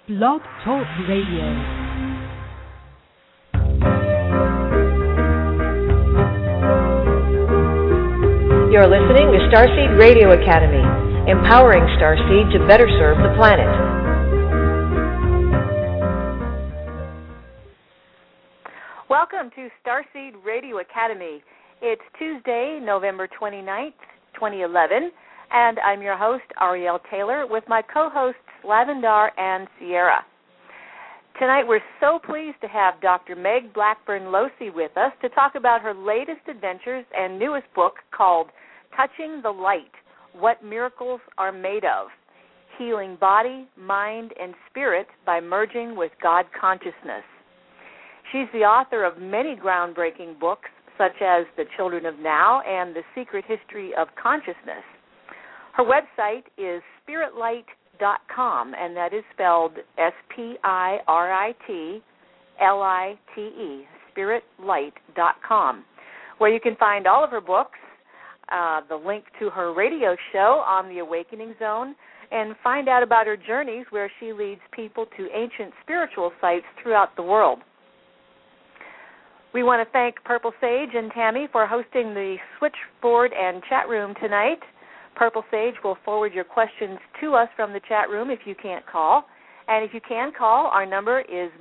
Blog Talk Radio. You're listening to Starseed Radio Academy, empowering Starseed to better serve the planet. Welcome to Starseed Radio Academy. It's Tuesday, November 29th, 2011, and I'm your host, Arielle Taylor, with my co-hosts, Lavendar and Sierra. Tonight we're so pleased to have Dr. Meg Blackburn-Losey with us to talk about her latest adventures and newest book called Touching the Light, What Miracles Are Made Of, Healing Body, Mind, and Spirit by Merging with God Consciousness. She's the author of many groundbreaking books, such as The Children of Now and The Secret History of Consciousness. Her website is spiritlight.com, and that is spelled SPIRITLITE, spiritlight.com, where you can find all of her books, the link to her radio show on the Awakening Zone, and find out about her journeys where she leads people to ancient spiritual sites throughout the world. We want to thank Purple Sage and Tammy for hosting the switchboard and chat room tonight. Purple Sage will forward your questions to us from the chat room if you can't call. And if you can call, our number is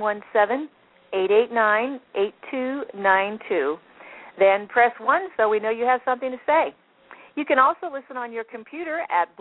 917-889-8292. Then press 1 so we know you have something to say. You can also listen on your computer at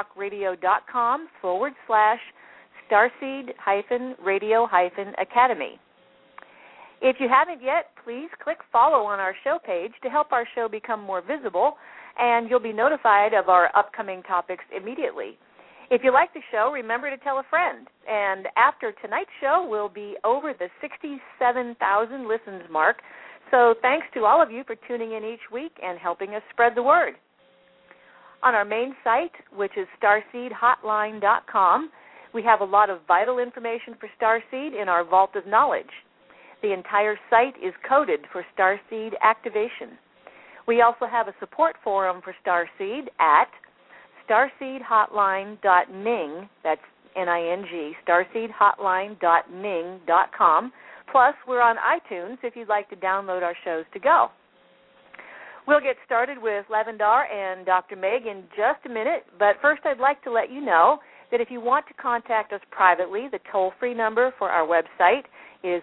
blogtalkradio.com/Starseed-Radio-Academy. If you haven't yet, please click follow on our show page to help our show become more visible, and you'll be notified of our upcoming topics immediately. If you like the show, remember to tell a friend. And after tonight's show, we'll be over the 67,000 listens mark, so thanks to all of you for tuning in each week and helping us spread the word. On our main site, which is starseedhotline.com, we have a lot of vital information for Starseed in our vault of knowledge. The entire site is coded for Starseed activation. We also have a support forum for Starseed at starseedhotline.ning, that's N-I-N-G, starseedhotline.ning.com. Plus, we're on iTunes if you'd like to download our shows to go. We'll get started with Lavendar and Dr. Meg in just a minute, but first I'd like to let you know that if you want to contact us privately, the toll-free number for our website is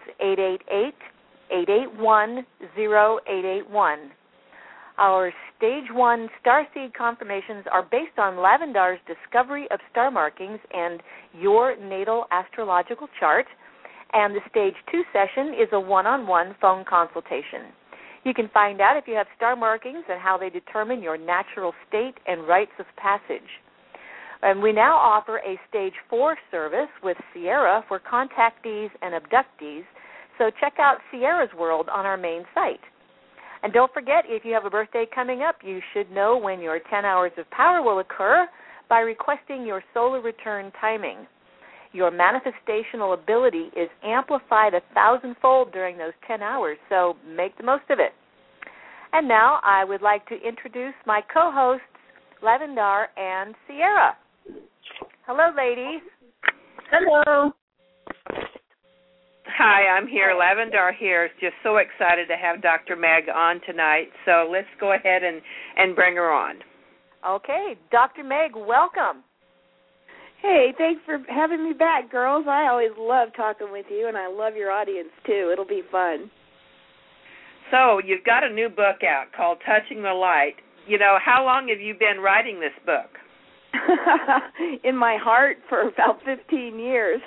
888-881-0881. Our Stage 1 Starseed confirmations are based on Lavendar's discovery of star markings and your natal astrological chart, and the Stage 2 session is a one-on-one phone consultation. You can find out if you have star markings and how they determine your natural state and rites of passage. And we now offer a Stage 4 service with Sierra for contactees and abductees, so check out Sierra's World on our main site. And don't forget, if you have a birthday coming up, you should know when your 10 hours of power will occur by requesting your solar return timing. Your manifestational ability is amplified 1,000-fold during those 10 hours, so make the most of it. And now I would like to introduce my co-hosts, Lavendar and Sierra. Hello, ladies. Hello. Hi, I'm here. Lavendar here. Just so excited to have Dr. Meg on tonight. So let's go ahead and bring her on. Okay. Dr. Meg, welcome. Hey, thanks for having me back, girls. I always love talking with you, and I love your audience, too. It'll be fun. So you've got a new book out called Touching the Light. You know, how long have you been writing this book? In my heart for about 15 years.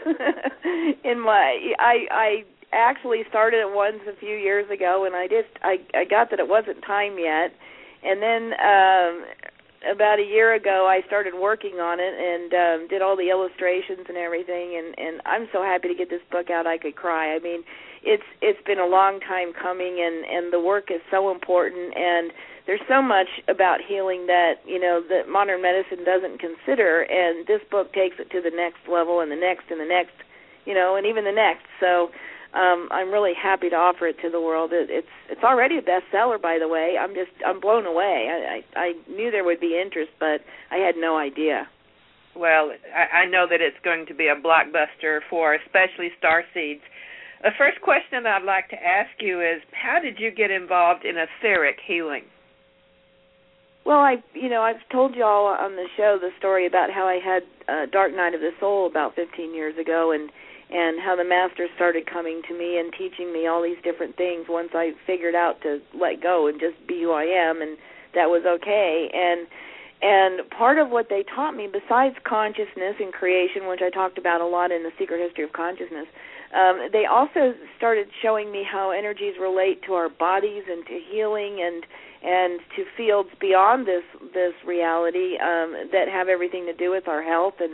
I actually started it once a few years ago, and I got that it wasn't time yet. And then about a year ago, I started working on it and did all the illustrations and everything. And I'm so happy to get this book out I could cry. I mean, it's been a long time coming, and the work is so important, and there's so much about healing that, you know, that modern medicine doesn't consider, and this book takes it to the next level and the next, you know, and even the next. So I'm really happy to offer it to the world. It's already a bestseller, by the way. I'm blown away. I knew there would be interest, but I had no idea. Well, I know that it's going to be a blockbuster for especially starseeds. The first question I'd like to ask you is, how did you get involved in etheric healing? Well, I've told you all on the show the story about how I had a dark night of the soul about 15 years ago, and how the masters started coming to me and teaching me all these different things once I figured out to let go and just be who I am, and that was okay. And part of what they taught me, besides consciousness and creation, which I talked about a lot in The Secret History of Consciousness, they also started showing me how energies relate to our bodies and to healing and to fields beyond this reality that have everything to do with our health, and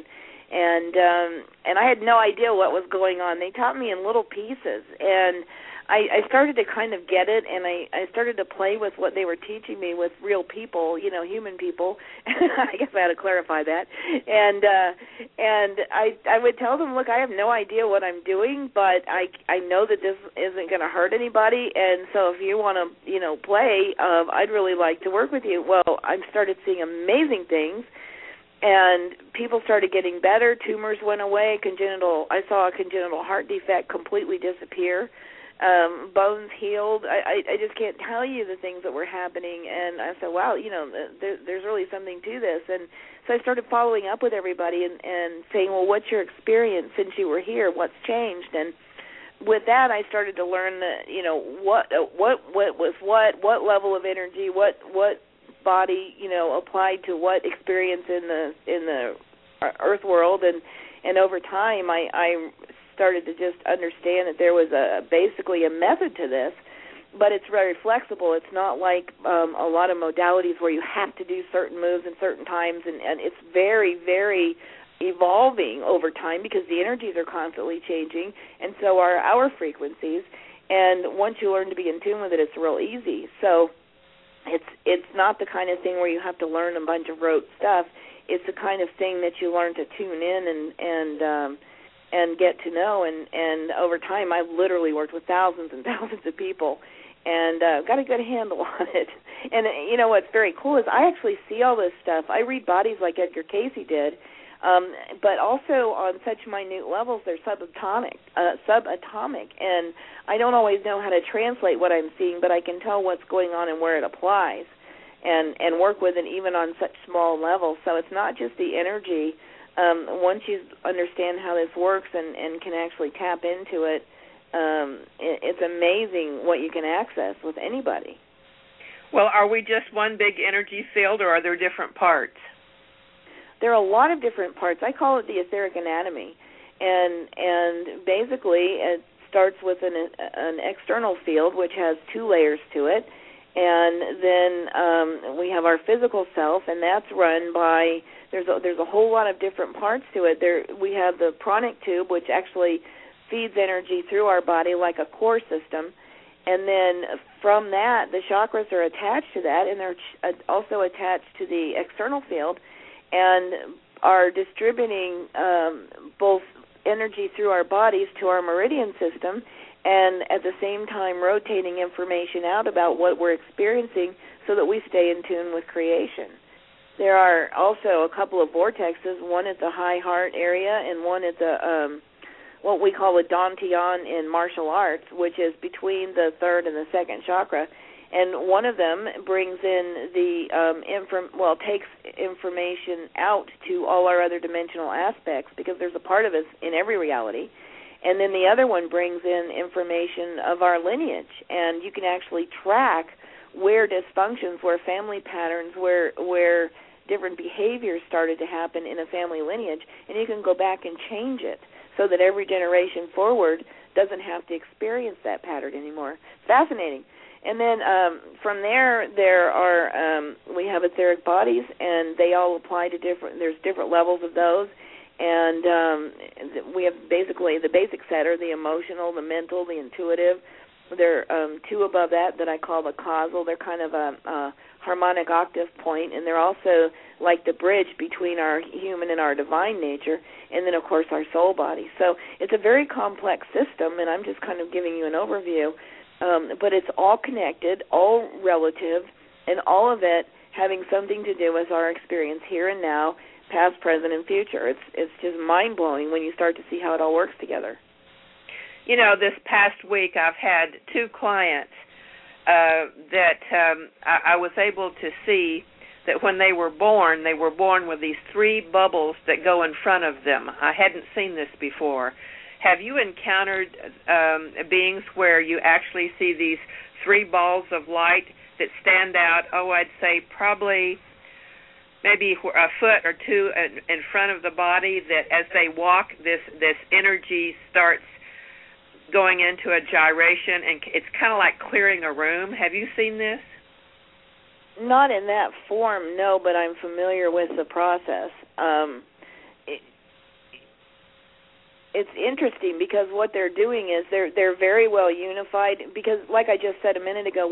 I had no idea what was going on. They taught me in little pieces, and I started to kind of get it, and I started to play with what they were teaching me with real people, human people. I guess I had to clarify that. And I would tell them, look, I have no idea what I'm doing, but I know that this isn't going to hurt anybody, and so if you want to, play, I'd really like to work with you. Well, I started seeing amazing things, and people started getting better. Tumors went away. I saw a congenital heart defect completely disappear. Bones healed. I just can't tell you the things that were happening, and I said, wow, there's really something to this. And so I started following up with everybody and saying, well, what's your experience since you were here? What's changed? And with that, I started to learn that, what was what level of energy, what body, applied to what experience in the earth world, and over time, I started to just understand that there was basically a method to this, but it's very flexible. It's not like a lot of modalities where you have to do certain moves in certain times, and it's very, very evolving over time because the energies are constantly changing, and so are our frequencies. And once you learn to be in tune with it, it's real easy. So it's not the kind of thing where you have to learn a bunch of rote stuff. It's the kind of thing that you learn to tune in and get to know, and over time I've literally worked with thousands and thousands of people and got a good handle on it. And what's very cool is I actually see all this stuff. I read bodies like Edgar Cayce did, but also on such minute levels they're subatomic, and I don't always know how to translate what I'm seeing, but I can tell what's going on and where it applies and work with it even on such small levels. So it's not just the energy. Once you understand how this works and can actually tap into it, it's amazing what you can access with anybody. Well, are we just one big energy field, or are there different parts? There are a lot of different parts. I call it the etheric anatomy, and basically it starts with an external field which has two layers to it, and then we have our physical self, and that's run by there's a whole lot of different parts to it. We have the pranic tube, which actually feeds energy through our body like a core system, and then from that the chakras are attached to that, and they're also attached to the external field, and are distributing both energy through our bodies to our meridian system, and at the same time rotating information out about what we're experiencing so that we stay in tune with creation. There are also a couple of vortexes, one at the high heart area and one at the what we call a dantian in martial arts, which is between the third and the second chakra. And one of them brings in the takes information out to all our other dimensional aspects, because there's a part of us in every reality. And then the other one brings in information of our lineage, and you can actually track where dysfunctions, where family patterns, where different behaviors started to happen in a family lineage, and you can go back and change it so that every generation forward doesn't have to experience that pattern anymore. Fascinating. And then from there are we have etheric bodies, and they all apply to there's different levels of those. And we have basically the basic set are the emotional, the mental, the intuitive. There are two above that I call the causal. They're kind of a harmonic octave point, and they're also like the bridge between our human and our divine nature, and then, of course, our soul body. So it's a very complex system, and I'm just kind of giving you an overview. But it's all connected, all relative, and all of it having something to do with our experience here and now, past, present, and future. It's just mind-blowing when you start to see how it all works together. You know, this past week I've had 2 clients that I was able to see that when they were born with these 3 bubbles that go in front of them. I hadn't seen this before. Have you encountered beings where you actually see these 3 balls of light that stand out, I'd say probably maybe a foot or 2 in front of the body, that as they walk, this energy starts going into a gyration, and it's kind of like clearing a room. Have you seen this? Not in that form, no, but I'm familiar with the process. It's interesting because what they're doing is they're very well unified, because like I just said a minute ago,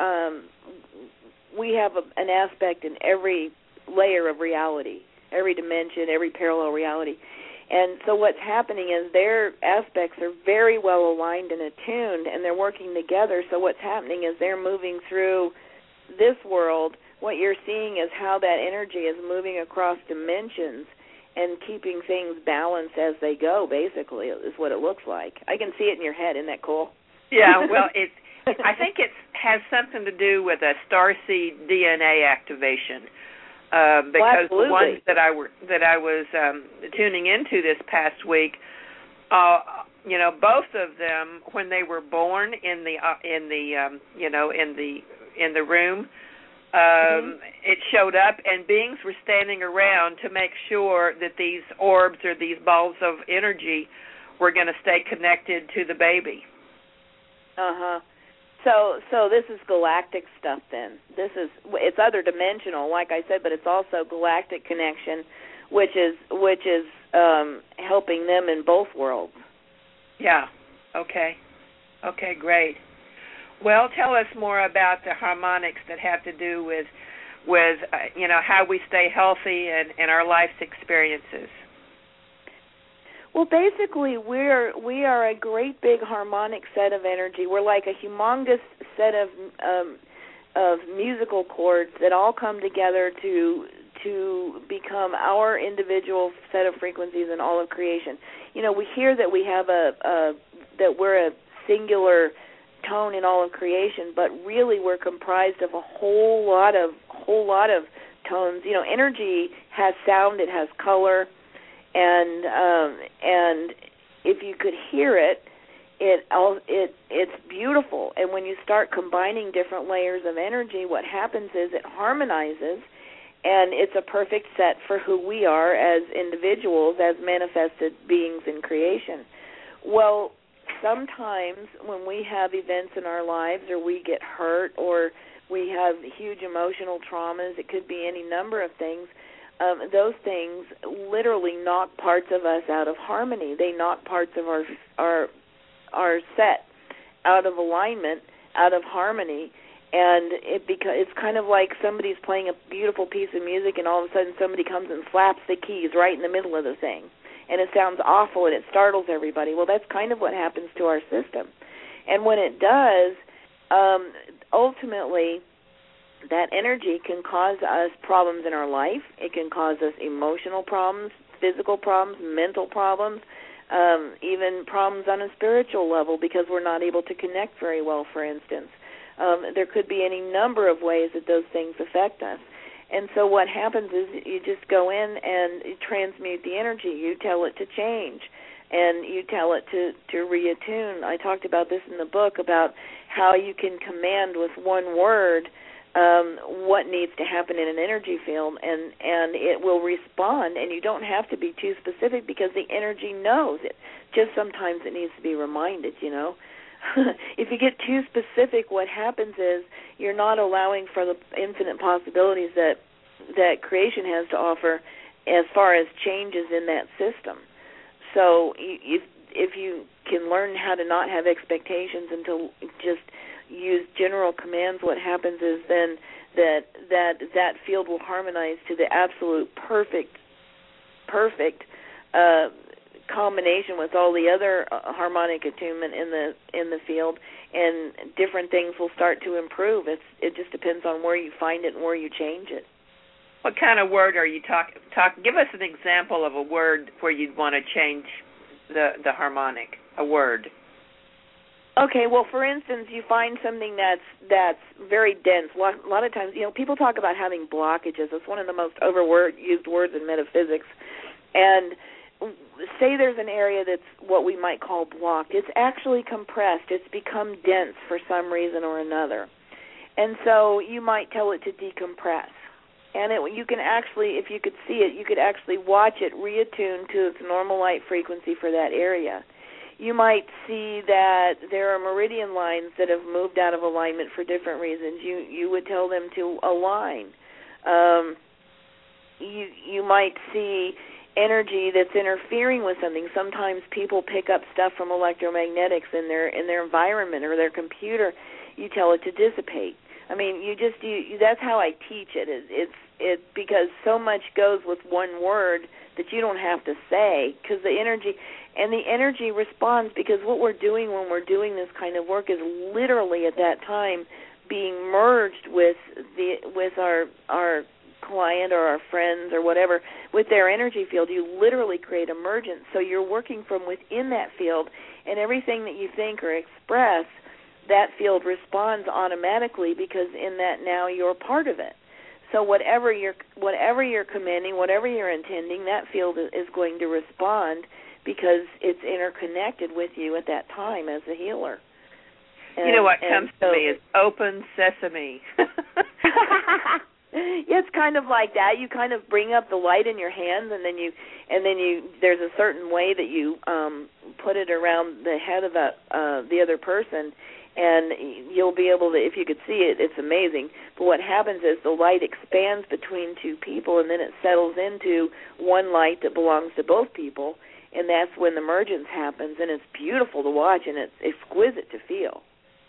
we have an aspect in every layer of reality, every dimension, every parallel reality. And so what's happening is their aspects are very well aligned and attuned, and they're working together. So what's happening is they're moving through this world. What you're seeing is how that energy is moving across dimensions and keeping things balanced as they go, basically, is what it looks like. I can see it in your head. Isn't that cool? Yeah, well, I think it has something to do with a starseed DNA activation. Because the ones that I was tuning into this past week, both of them, when they were born in the room, it showed up, and beings were standing around to make sure that these orbs or these balls of energy were going to stay connected to the baby. So this is galactic stuff then. It's other dimensional, like I said, but it's also galactic connection, which is helping them in both worlds. Yeah. Okay, great. Well, tell us more about the harmonics that have to do with how we stay healthy and our life's experiences. Well, basically, we are a great big harmonic set of energy. We're like a humongous set of musical chords that all come together to become our individual set of frequencies in all of creation. You know, we hear that we have that we're a singular tone in all of creation, but really we're comprised of a whole lot of tones. You know, energy has sound, it has color. And if you could hear it, it's beautiful. And when you start combining different layers of energy, what happens is it harmonizes, and it's a perfect set for who we are as individuals, as manifested beings in creation. Well, sometimes when we have events in our lives, or we get hurt, or we have huge emotional traumas, it could be any number of things. Those things literally knock parts of us out of harmony. They knock parts of our set out of alignment, out of harmony, and it's kind of like somebody's playing a beautiful piece of music, and all of a sudden somebody comes and slaps the keys right in the middle of the thing, and it sounds awful and it startles everybody. Well, that's kind of what happens to our system, and when it does, ultimately, that energy can cause us problems in our life. It can cause us emotional problems, physical problems, mental problems, even problems on a spiritual level because we're not able to connect very well, for instance. There could be any number of ways that those things affect us. And so what happens is you just go in and you transmute the energy. You tell it to change, and you tell it to reattune. I talked about this in the book about how you can command with one word what needs to happen in an energy field, and it will respond, and you don't have to be too specific because the energy knows it. Just sometimes it needs to be reminded, you know. If you get too specific, what happens is you're not allowing for the infinite possibilities that creation has to offer as far as changes in that system. So if you can learn how to not have expectations and to just use general commands, what happens is then that field will harmonize to the absolute perfect combination with all the other harmonic attunement in the field, and different things will start to improve. It just depends on where you find it and where you change it. What kind of word are you talking? Give us an example of a word where you'd want to change the harmonic. A word. Okay, well, for instance, you find something that's very dense. A lot of times, people talk about having blockages. It's one of the most used words in metaphysics. And say there's an area that's what we might call blocked. It's actually compressed. It's become dense for some reason or another. And so you might tell it to decompress. And you can actually, if you could see it, you could actually watch it reattune to its normal light frequency for that area. You might see that there are meridian lines that have moved out of alignment for different reasons. You would tell them to align. You might see energy that's interfering with something. Sometimes people pick up stuff from electromagnetics in their environment or their computer. You tell it to dissipate. I mean, that's how I teach it. It's because so much goes with one word that you don't have to say, because the energy responds, because what we're doing when we're doing this kind of work is literally at that time being merged with our client or our friends or whatever, with their energy field. You literally create emergence. So you're working from within that field, and everything that you think or express, that field responds automatically, because in that now you're part of it. So whatever you're commanding, whatever you're intending, that field is going to respond, because it's interconnected with you at that time as a healer. And what comes to me is open sesame. It's kind of like that. You kind of bring up the light in your hands, and then you there's a certain way that you put it around the head of the other person, and you'll be able to, if you could see it, it's amazing. But what happens is the light expands between two people, and then it settles into one light that belongs to both people, and that's when the emergence happens, and it's beautiful to watch, and it's exquisite to feel.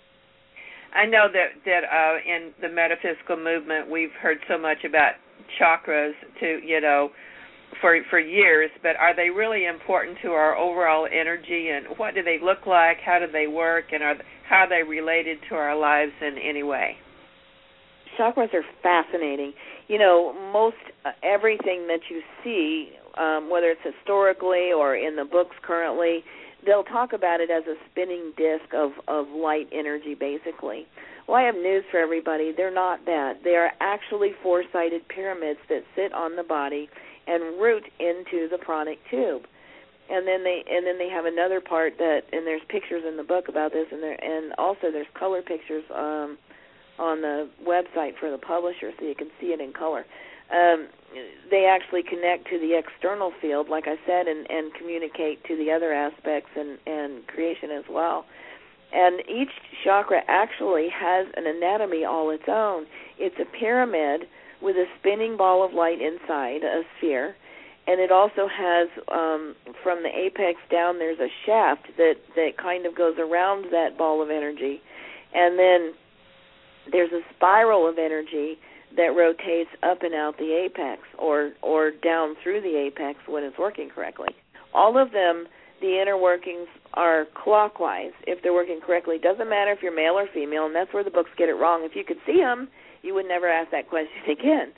I know that in the metaphysical movement we've heard so much about chakras for years, but are they really important to our overall energy, and what do they look like, how do they work, and how are they related to our lives in any way? Chakras are fascinating. Most everything that you see, whether it's historically or in the books currently, they'll talk about it as a spinning disk of light energy, basically. Well, I have news for everybody. They're not that. They are actually four-sided pyramids that sit on the body and root into the pranic tube. And then they have another part and there's pictures in the book about this, and also there's color pictures on the website for the publisher, so you can see it in color. They actually connect to the external field, like I said, and communicate to the other aspects and creation as well. And each chakra actually has an anatomy all its own. It's a pyramid with a spinning ball of light inside, a sphere, and it also has, from the apex down, there's a shaft that kind of goes around that ball of energy. And then there's a spiral of energy that rotates up and out the apex, or down through the apex when it's working correctly. All of them, the inner workings are clockwise if they're working correctly. It doesn't matter if you're male or female, and that's where the books get it wrong. If you could see them, you would never ask that question again.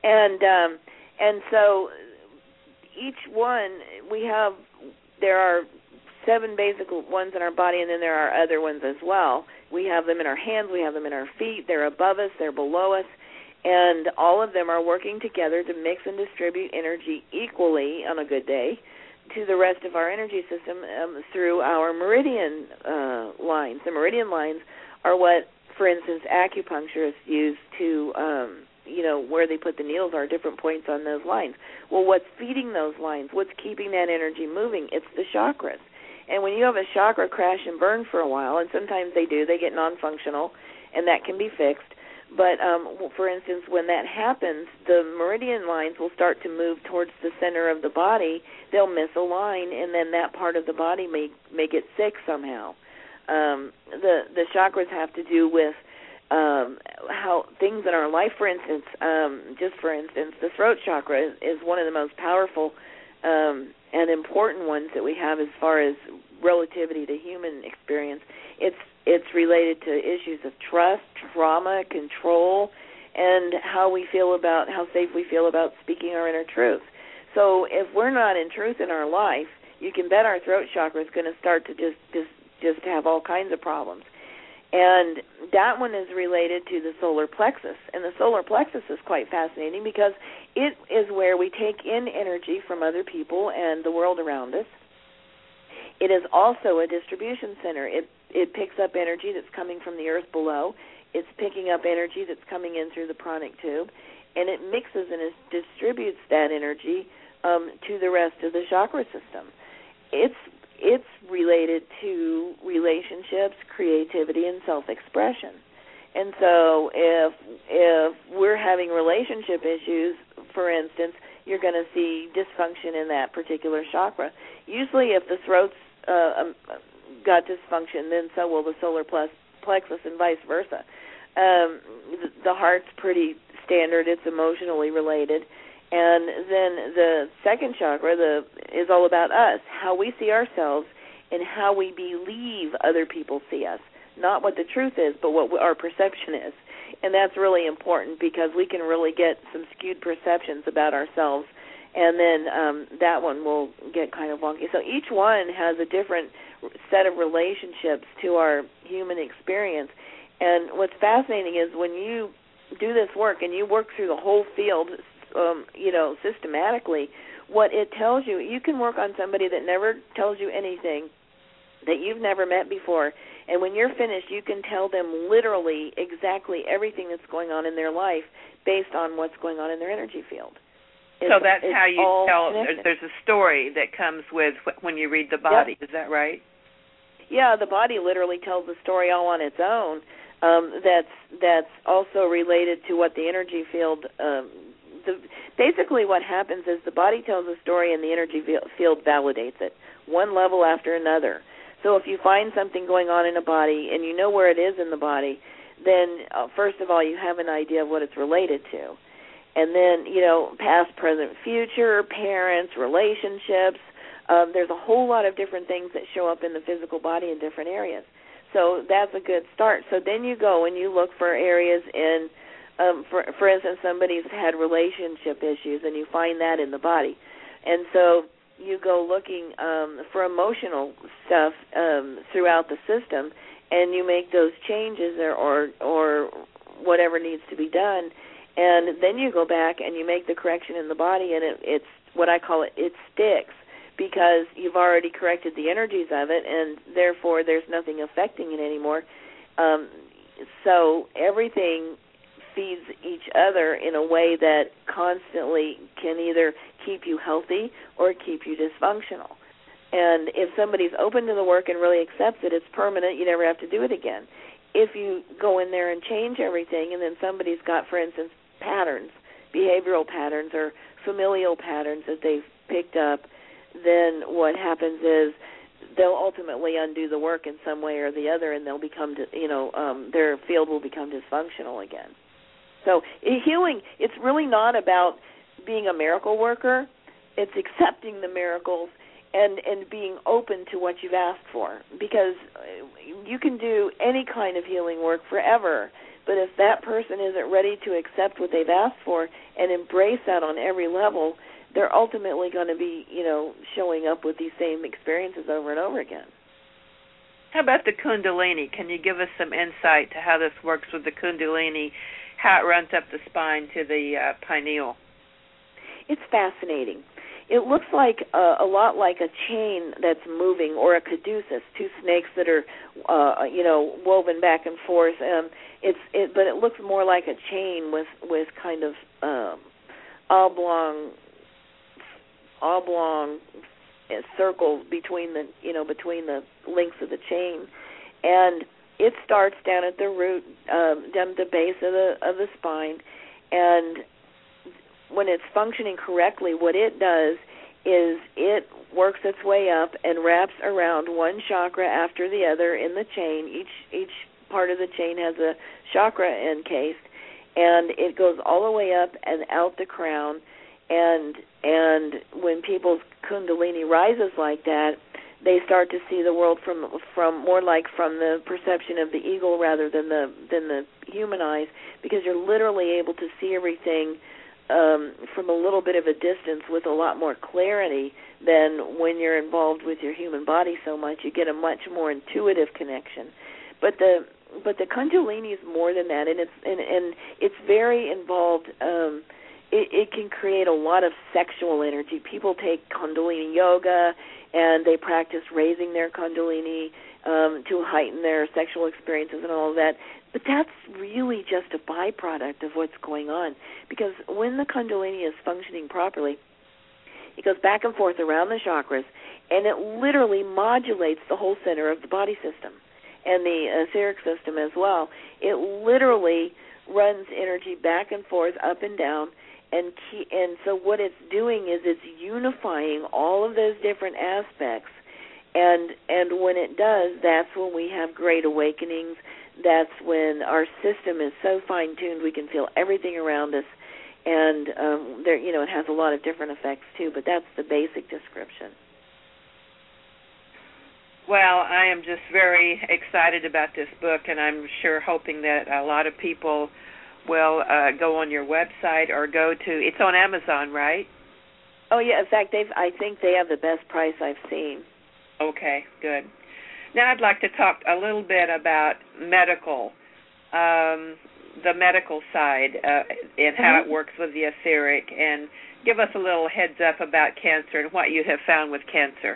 And so each one, there are 7 basic ones in our body, and then there are other ones as well. We have them in our hands, we have them in our feet, they're above us, they're below us, and all of them are working together to mix and distribute energy equally on a good day to the rest of our energy system through our meridian lines. The meridian lines are what, for instance, acupuncturists use to, where they put the needles are different points on those lines. Well, what's feeding those lines? What's keeping that energy moving? It's the chakras. And when you have a chakra crash and burn for a while, and sometimes they do, they get non-functional, and that can be fixed. But, for instance, when that happens, the meridian lines will start to move towards the center of the body. They'll misalign, and then that part of the body may get sick somehow. The chakras have to do with how things in our life, for instance, the throat chakra is one of the most powerful and important ones that we have as far as relativity to human experience. It's related to issues of trust, trauma, control, and how safe we feel about speaking our inner truth. So if we're not in truth in our life, you can bet our throat chakra is going to start to just have all kinds of problems. And that one is related to the solar plexus. And the solar plexus is quite fascinating because it is where we take in energy from other people and the world around us. It is also a distribution center. It picks up energy that's coming from the earth below. It's picking up energy that's coming in through the pranic tube, and it mixes and it distributes that energy to the rest of the chakra system. It's related to relationships, creativity, and self-expression. And so if we're having relationship issues, for instance, you're going to see dysfunction in that particular chakra. Usually if the throat's got dysfunction, then so will the solar plexus and vice versa. The heart's pretty standard. It's emotionally related. And then the second chakra is all about us, how we see ourselves and how we believe other people see us. Not what the truth is, but what our perception is. And that's really important because we can really get some skewed perceptions about ourselves, and then that one will get kind of wonky. So each one has a different set of relationships to our human experience. And what's fascinating is when you do this work and you work through the whole field, systematically, what it tells you, you can work on somebody that never tells you anything, that you've never met before, and when you're finished, you can tell them literally exactly everything that's going on in their life based on what's going on in their energy field. So that's how you tell. There's a story that comes with when you read the body. Yep. Is that right? Yeah, the body literally tells the story all on its own. That's also related to what the energy field. Basically, what happens is the body tells a story, and the energy field validates it, one level after another. So if you find something going on in a body and you know where it is in the body, then first of all, you have an idea of what it's related to. And then, past, present, future, parents, relationships. There's a whole lot of different things that show up in the physical body in different areas. So that's a good start. So then you go and you look for areas in, for instance, somebody's had relationship issues, and you find that in the body. And so you go looking for emotional stuff throughout the system, and you make those changes or whatever needs to be done. And then you go back and you make the correction in the body, and it's what I call it sticks, because you've already corrected the energies of it, and therefore there's nothing affecting it anymore. So everything feeds each other in a way that constantly can either keep you healthy or keep you dysfunctional. And if somebody's open to the work and really accepts it, it's permanent. You never have to do it again. If you go in there and change everything, and then somebody's got, for instance, patterns, behavioral patterns or familial patterns that they've picked up, then what happens is they'll ultimately undo the work in some way or the other, and they'll become, their field will become dysfunctional again. So healing, it's really not about being a miracle worker. It's accepting the miracles and being open to what you've asked for, because you can do any kind of healing work forever, but if that person isn't ready to accept what they've asked for and embrace that on every level, they're ultimately going to be, showing up with these same experiences over and over again. How about the Kundalini? Can you give us some insight to how this works with the Kundalini, how it runs up the spine to the pineal? It's fascinating. It looks like a lot like a chain that's moving, or a caduceus, two snakes that are, woven back and forth. But it looks more like a chain with kind of oblong circles between the links of the chain, and it starts down at the root, down at the base of the spine, and when it's functioning correctly, what it does is it works its way up and wraps around one chakra after the other in the chain. Each part of the chain has a chakra encased, and it goes all the way up and out the crown. And when people's Kundalini rises like that, they start to see the world from more like from the perception of the eagle rather than the human eyes, because you're literally able to see everything from a little bit of a distance with a lot more clarity than when you're involved with your human body so much. You get a much more intuitive connection. But the Kundalini is more than that, and it's very involved. It can create a lot of sexual energy. People take Kundalini yoga, and they practice raising their Kundalini to heighten their sexual experiences and all of that. But that's really just a byproduct of what's going on, because when the Kundalini is functioning properly, it goes back and forth around the chakras, and it literally modulates the whole center of the body system and the etheric system as well. It literally runs energy back and forth, up and down, and so what it's doing is it's unifying all of those different aspects, and when it does, that's when we have great awakenings. That's when our system is so fine-tuned we can feel everything around us, and there, it has a lot of different effects too, but that's the basic description. Well, I am just very excited about this book, and I'm sure hoping that a lot of people will go on your website or go to, it's on Amazon, right? Oh, yeah. In fact, I think they have the best price I've seen. Okay, good. Now I'd like to talk a little bit about medical, the medical side and how it works with the etheric, and give us a little heads up about cancer and what you have found with cancer.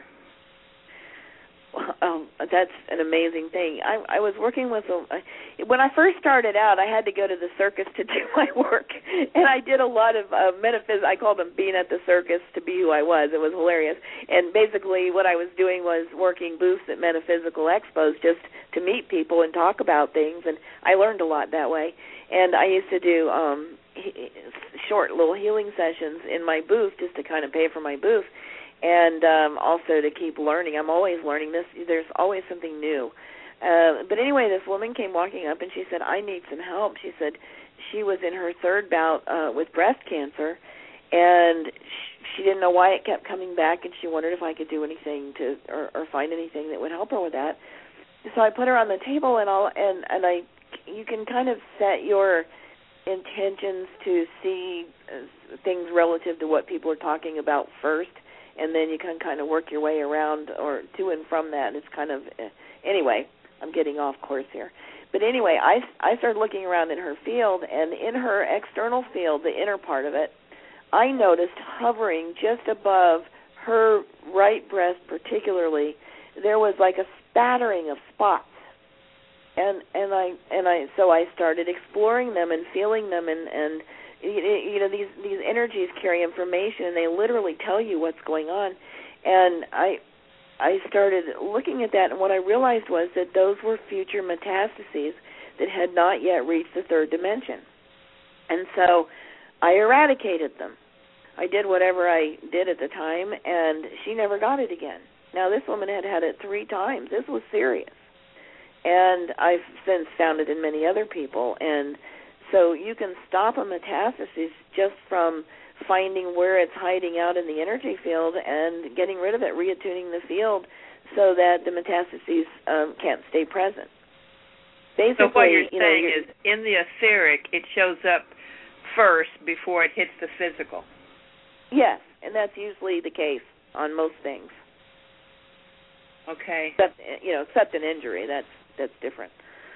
That's an amazing thing. I was working with when I first started out, I had to go to the circus to do my work, and I did a lot of metaphysics. I called them being at the circus to be who I was. It was hilarious. And basically what I was doing was working booths at metaphysical expos just to meet people and talk about things, and I learned a lot that way. And I used to do short little healing sessions in my booth just to kind of pay for my booth. And also to keep learning. I'm always learning this. There's always something new. But anyway, this woman came walking up, and she said, I need some help. She said she was in her third bout with breast cancer, and she didn't know why it kept coming back, and she wondered if I could do anything to or find anything that would help her with that. So I put her on the table, and you can kind of set your intentions to see things relative to what people are talking about first, and then you can kind of work your way around or to and from that. It's kind of, anyway, I'm getting off course here. But anyway, I started looking around in her field, and in her external field, the inner part of it, I noticed hovering just above her right breast particularly, there was like a spattering of spots. So I started exploring them and feeling them, and these energies carry information, and they literally tell you what's going on. And I started looking at that, and what I realized was that those were future metastases that had not yet reached the third dimension. And so I eradicated them. I did whatever I did at the time, and she never got it again. Now, this woman had had it 3 times. This was serious. And I've since found it in many other people. And so you can stop a metastasis just from finding where it's hiding out in the energy field and getting rid of it, reattuning the field so that the metastases can't stay present. Basically, so what you're saying is in the etheric, it shows up first before it hits the physical. Yes, and that's usually the case on most things. Okay. Except an injury, that's different.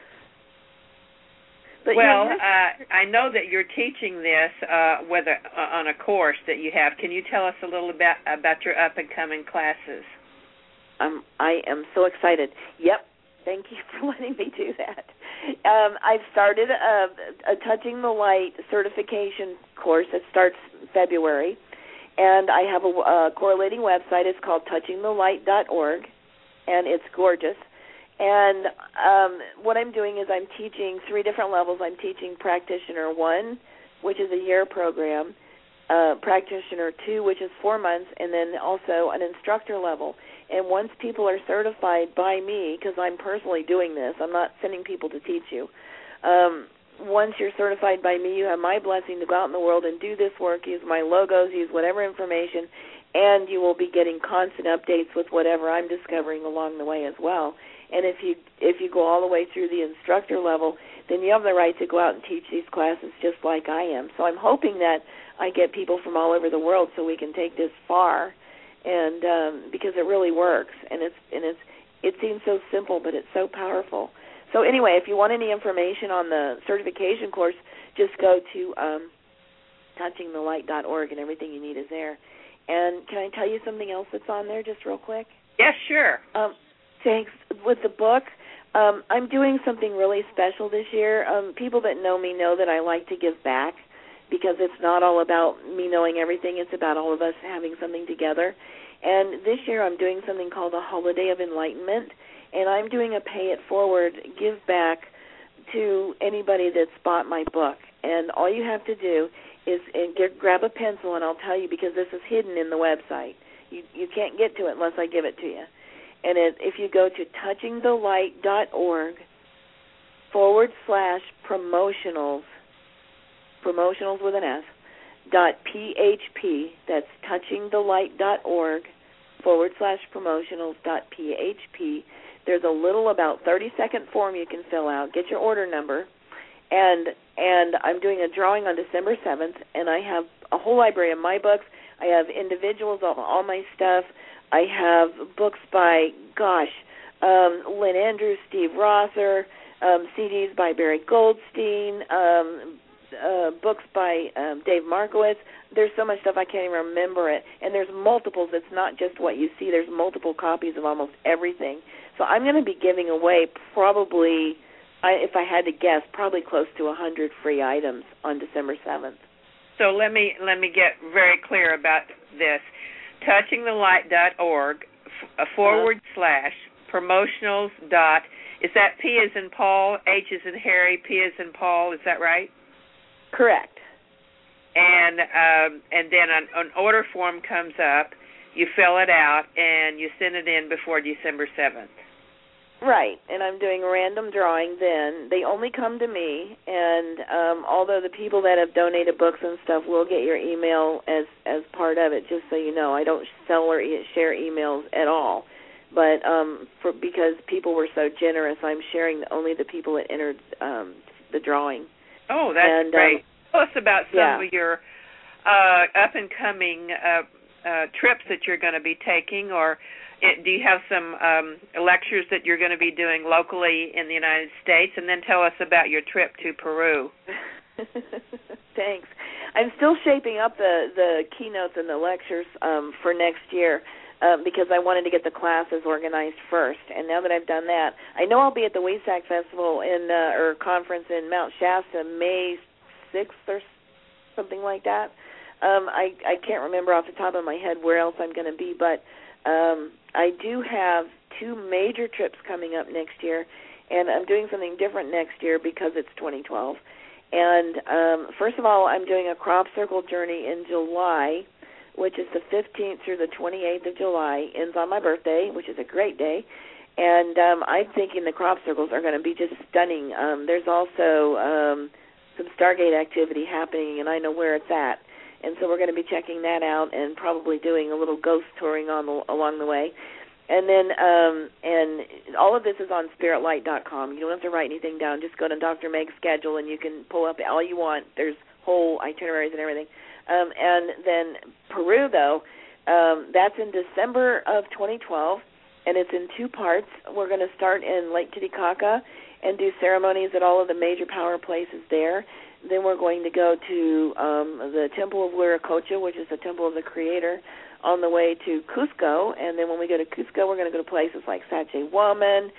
But well, I know that you're teaching this on a course that you have. Can you tell us a little bit about your up-and-coming classes? I am so excited. Yep. Thank you for letting me do that. I've started a Touching the Light certification course that starts February, and I have a correlating website. It's called touchingthelight.org, and it's gorgeous. And what I'm doing is I'm teaching 3 different levels. I'm teaching Practitioner 1, which is a year program, Practitioner 2, which is 4 months, and then also an instructor level. And once people are certified by me, because I'm personally doing this, I'm not sending people to teach you. Once you're certified by me, you have my blessing to go out in the world and do this work, use my logos, use whatever information, and you will be getting constant updates with whatever I'm discovering along the way as well. And if you go all the way through the instructor level, then you have the right to go out and teach these classes just like I am. So I'm hoping that I get people from all over the world so we can take this far, and because it really works, and it seems so simple, but it's so powerful. So anyway, if you want any information on the certification course, just go to touchingthelight.org, and everything you need is there. And can I tell you something else that's on there just real quick? Yes, sure. Thanks. With the book, I'm doing something really special this year. People that know me know that I like to give back, because it's not all about me knowing everything. It's about all of us having something together. And this year I'm doing something called the Holiday of Enlightenment, and I'm doing a pay it forward, give back to anybody that's bought my book. And all you have to do is grab a pencil, and I'll tell you, because this is hidden in the website. You can't get to it unless I give it to you. And if you go to touchingthelight.org /promotionals, promotionals with an S, .php, that's touchingthelight.org /promotionals.php. There's a little about 30-second form you can fill out. Get your order number. And I'm doing a drawing on December 7th, and I have a whole library of my books. I have individuals, all my stuff. I have books by, Lynn Andrews, Steve Rosser, CDs by Barry Goldstein, books by Dave Markowitz. There's so much stuff I can't even remember it. And there's multiples. It's not just what you see. There's multiple copies of almost everything. So I'm going to be giving away probably, if I had to guess, probably close to 100 free items on December 7th. So let me get very clear about this. touchingthelight.org /promotionals. Is that P as in Paul, H as in Harry, P as in Paul? Is that right? Correct. And then an order form comes up. You fill it out and you send it in before December 7th. Right, and I'm doing a random drawing then. They only come to me, and although the people that have donated books and stuff will get your email as part of it, just so you know. I don't sell or share emails at all. But because people were so generous, I'm sharing only the people that entered the drawing. Oh, that's great. Tell us about some of your up-and-coming trips that you're going to be taking, or do you have some lectures that you're going to be doing locally in the United States? And then tell us about your trip to Peru. Thanks. I'm still shaping up the keynotes and the lectures for next year because I wanted to get the classes organized first. And now that I've done that, I know I'll be at the WESAC Festival or conference in Mount Shasta May 6th or something like that. I can't remember off the top of my head where else I'm going to be, but I do have 2 major trips coming up next year, and I'm doing something different next year because it's 2012. And first of all, I'm doing a crop circle journey in July, which is the 15th through the 28th of July. Ends on my birthday, which is a great day. And I'm thinking the crop circles are going to be just stunning. There's also some Stargate activity happening, and I know where it's at. And so we're going to be checking that out and probably doing a little ghost touring along the way. And then and all of this is on spiritlight.com. You don't have to write anything down. Just go to Dr. Meg's schedule, and you can pull up all you want. There's whole itineraries and everything. And then Peru, though, that's in December of 2012, and it's in 2 parts. We're going to start in Lake Titicaca and do ceremonies at all of the major power places there. Then we're going to go to the Temple of Wiracocha, which is the Temple of the Creator, on the way to Cusco. And then when we go to Cusco, we're going to go to places like Sacsayhuaman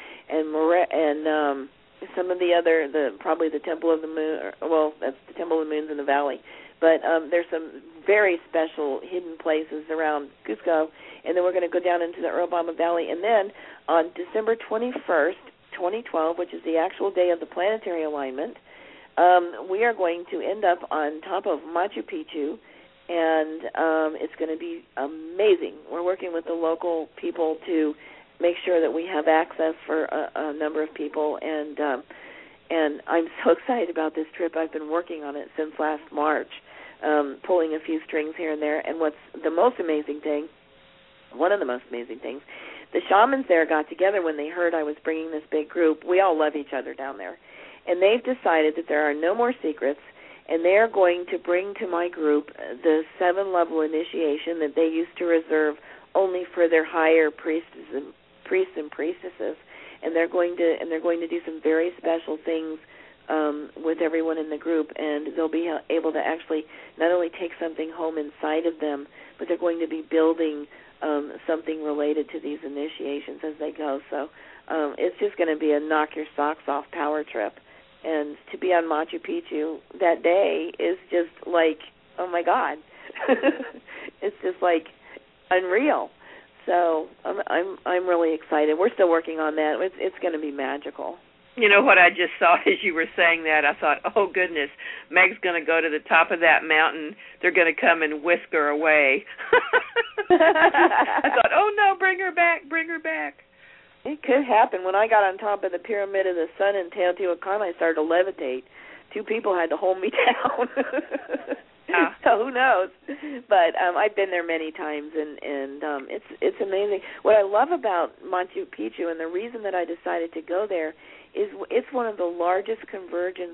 and some of the other, probably the Temple of the Moon. Well, that's the Temple of the Moon's in the valley. But there's some very special hidden places around Cusco. And then we're going to go down into the Urubamba Valley. And then on December 21st, 2012, which is the actual day of the planetary alignment, we are going to end up on top of Machu Picchu, and it's going to be amazing. We're working with the local people to make sure that we have access for a number of people, and I'm so excited about this trip. I've been working on it since last March. pulling a few strings here and there. And what's the most amazing thing, one of the most amazing things, the shamans there got together when they heard I was bringing this big group. We all love each other down there. And they've decided that there are no more secrets, and they're going to bring to my group the 7-level initiation that they used to reserve only for their higher priests and priestesses. And they're going to do some very special things with everyone in the group, and they'll be able to actually not only take something home inside of them, but they're going to be building something related to these initiations as they go. So it's just going to be a knock your socks off power trip. And to be on Machu Picchu that day is just like, oh my God, it's just like unreal. So I'm really excited. We're still working on that. It's going to be magical. You know what I just saw as you were saying that? I thought, oh, goodness, Meg's going to go to the top of that mountain. They're going to come and whisk her away. I thought, oh, no, bring her back, bring her back. It could happen. When I got on top of the Pyramid of the Sun in Teotihuacan, I started to levitate. 2 people had to hold me down. So who knows? But I've been there many times, and it's amazing. What I love about Machu Picchu, and the reason that I decided to go there, is it's one of the largest convergences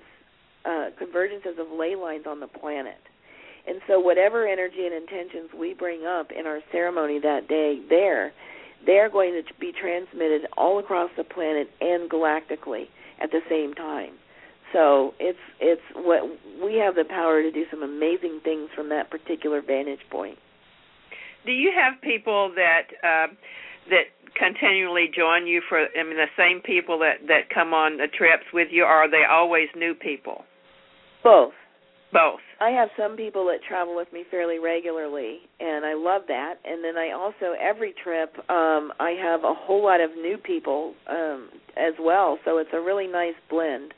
of ley lines on the planet. And so whatever energy and intentions we bring up in our ceremony that day there, they're going to be transmitted all across the planet and galactically at the same time. So it's what we have the power to do some amazing things from that particular vantage point. Do you have people that continually join you the same people that come on the trips with you, or are they always new people? Both. Both. I have some people that travel with me fairly regularly, and I love that. And then I also, every trip, I have a whole lot of new people as well, so it's a really nice blend.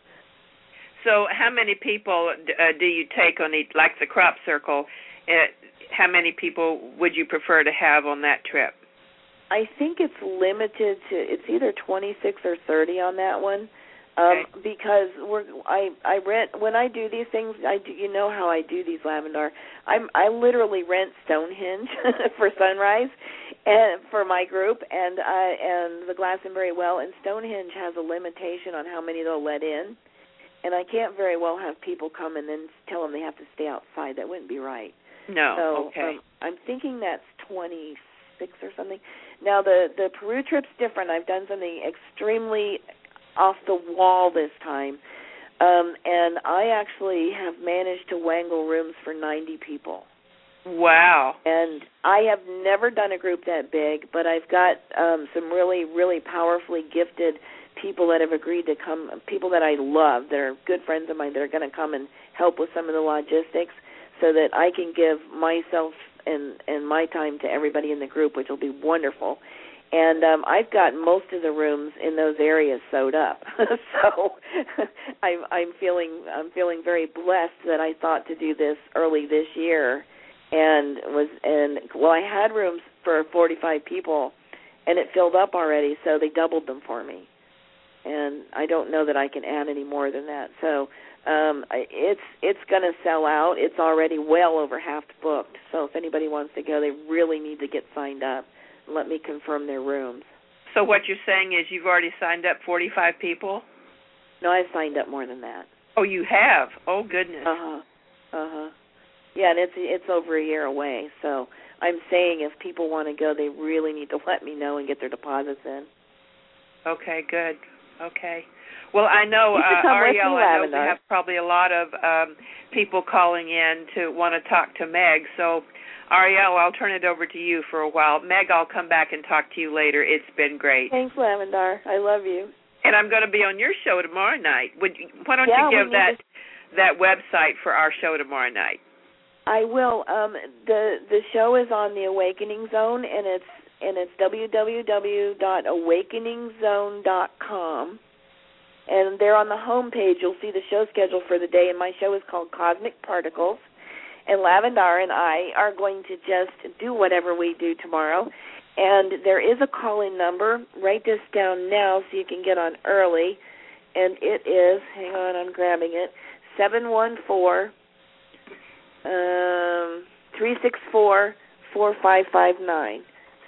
So how many people do you take on each, like the crop circle, how many people would you prefer to have on that trip? I think it's limited to, it's either 26 or 30 on that one. Because I rent, when I do these things, you know how I do these, Lavendar. I literally rent Stonehenge for sunrise and for my group, and the Glastonbury Well, and Stonehenge has a limitation on how many they'll let in, and I can't very well have people come and then tell them they have to stay outside. That wouldn't be right. No. So, okay. I'm thinking that's 26 or something. Now the Peru trip's different. I've done something extremely off the wall this time, and I actually have managed to wangle rooms for 90 people. Wow. And I have never done a group that big, but I've got some really, really powerfully gifted people that have agreed to come, people that I love, that are good friends of mine, that are going to come and help with some of the logistics so that I can give myself and my time to everybody in the group, which will be wonderful. And I've got most of the rooms in those areas sewed up, so I'm feeling very blessed that I thought to do this early this year, and I had rooms for 45 people, and it filled up already, so they doubled them for me, and I don't know that I can add any more than that. So it's going to sell out. It's already well over half booked. So if anybody wants to go, they really need to get signed up. Let me confirm their rooms. So what you're saying is you've already signed up 45 people? No, I've signed up more than that. Oh, you have? Oh, goodness. Yeah, and it's over a year away. So I'm saying if people want to go, they really need to let me know and get their deposits in. Okay, good. Okay. Well, I know, Ariel, I know we have probably a lot of people calling in to want to talk to Meg. So, Ariel, I'll turn it over to you for a while. Meg, I'll come back and talk to you later. It's been great. Thanks, Lavendar. I love you. And I'm going to be on your show tomorrow night. Why don't you give that website for our show tomorrow night? I will. The show is on the Awakening Zone, and it's www.awakeningzone.com. And there on the home page, you'll see the show schedule for the day, and my show is called Cosmic Particles. And Lavendar and I are going to just do whatever we do tomorrow. And there is a call-in number. Write this down now so you can get on early. And it is, hang on, I'm grabbing it, 714-888-8255. 364-4559.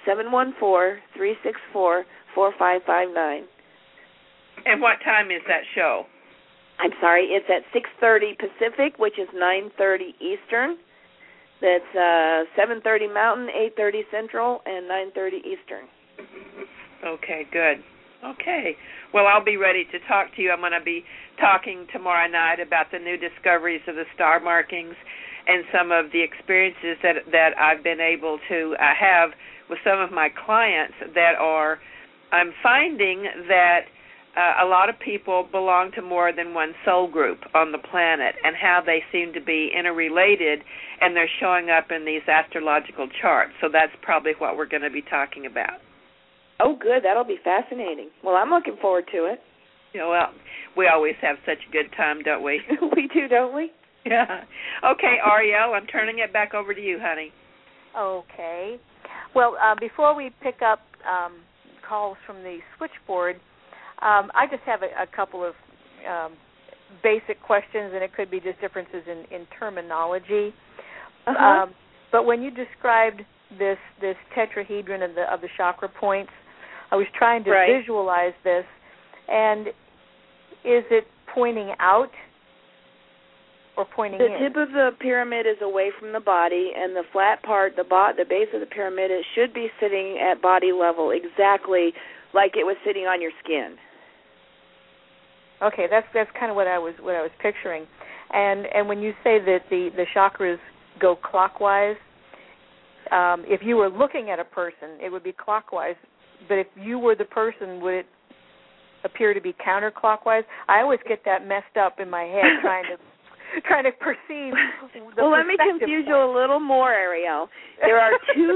714-364-4559. And what time is that show? I'm sorry, it's at 6:30 Pacific, which is 9:30 Eastern. That's 7:30 Mountain, 8:30 Central, and 9:30 Eastern. Okay, good. Okay. Well, I'll be ready to talk to you. I'm going to be talking tomorrow night about the new discoveries of the star markings and some of the experiences that I've been able to have with some of my clients I'm finding that a lot of people belong to more than one soul group on the planet, and how they seem to be interrelated, and they're showing up in these astrological charts. So that's probably what we're going to be talking about. Oh, good. That'll be fascinating. Well, I'm looking forward to it. Yeah, well, we always have such a good time, don't we? We do, don't we? Yeah. Okay, Ariel, I'm turning it back over to you, honey. Okay. Well, before we pick up calls from the switchboard, I just have a couple of basic questions, and it could be just differences in terminology. But when you described this tetrahedron of the chakra points, I was trying to visualize this. And is it pointing out or pointing in? The tip of the pyramid is away from the body, and the flat part, the base of the pyramid, it should be sitting at body level, exactly like it was sitting on your skin. Okay, that's kind of what I was picturing. And when you say that the chakras go clockwise, if you were looking at a person, it would be clockwise. But if you were the person, would it appear to be counterclockwise? I always get that messed up in my head trying to perceive the Well, let me confuse you a little more, Ariel. There are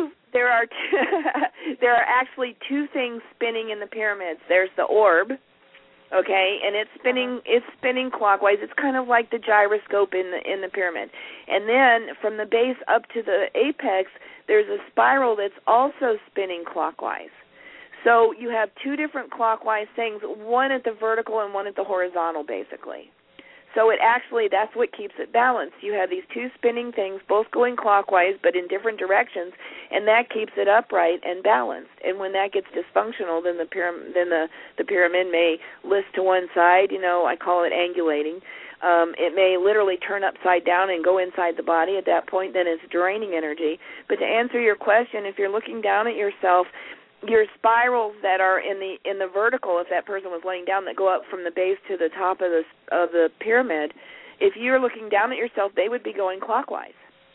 actually two things spinning in the pyramids. There's the orb, okay, and it's spinning clockwise. It's kind of like the gyroscope in the pyramid. And then from the base up to the apex, there's a spiral that's also spinning clockwise. So you have two different clockwise things, one at the vertical and one at the horizontal, basically. So that's what keeps it balanced. You have these two spinning things, both going clockwise but in different directions, and that keeps it upright and balanced. And when that gets dysfunctional, then the pyramid may list to one side. I call it angulating. It may literally turn upside down and go inside the body. At that point, then it's draining energy. But to answer your question, if you're looking down at yourself, your spirals that are in the vertical, if that person was laying down, that go up from the base to the top of the pyramid, if you're looking down at yourself, they would be going clockwise.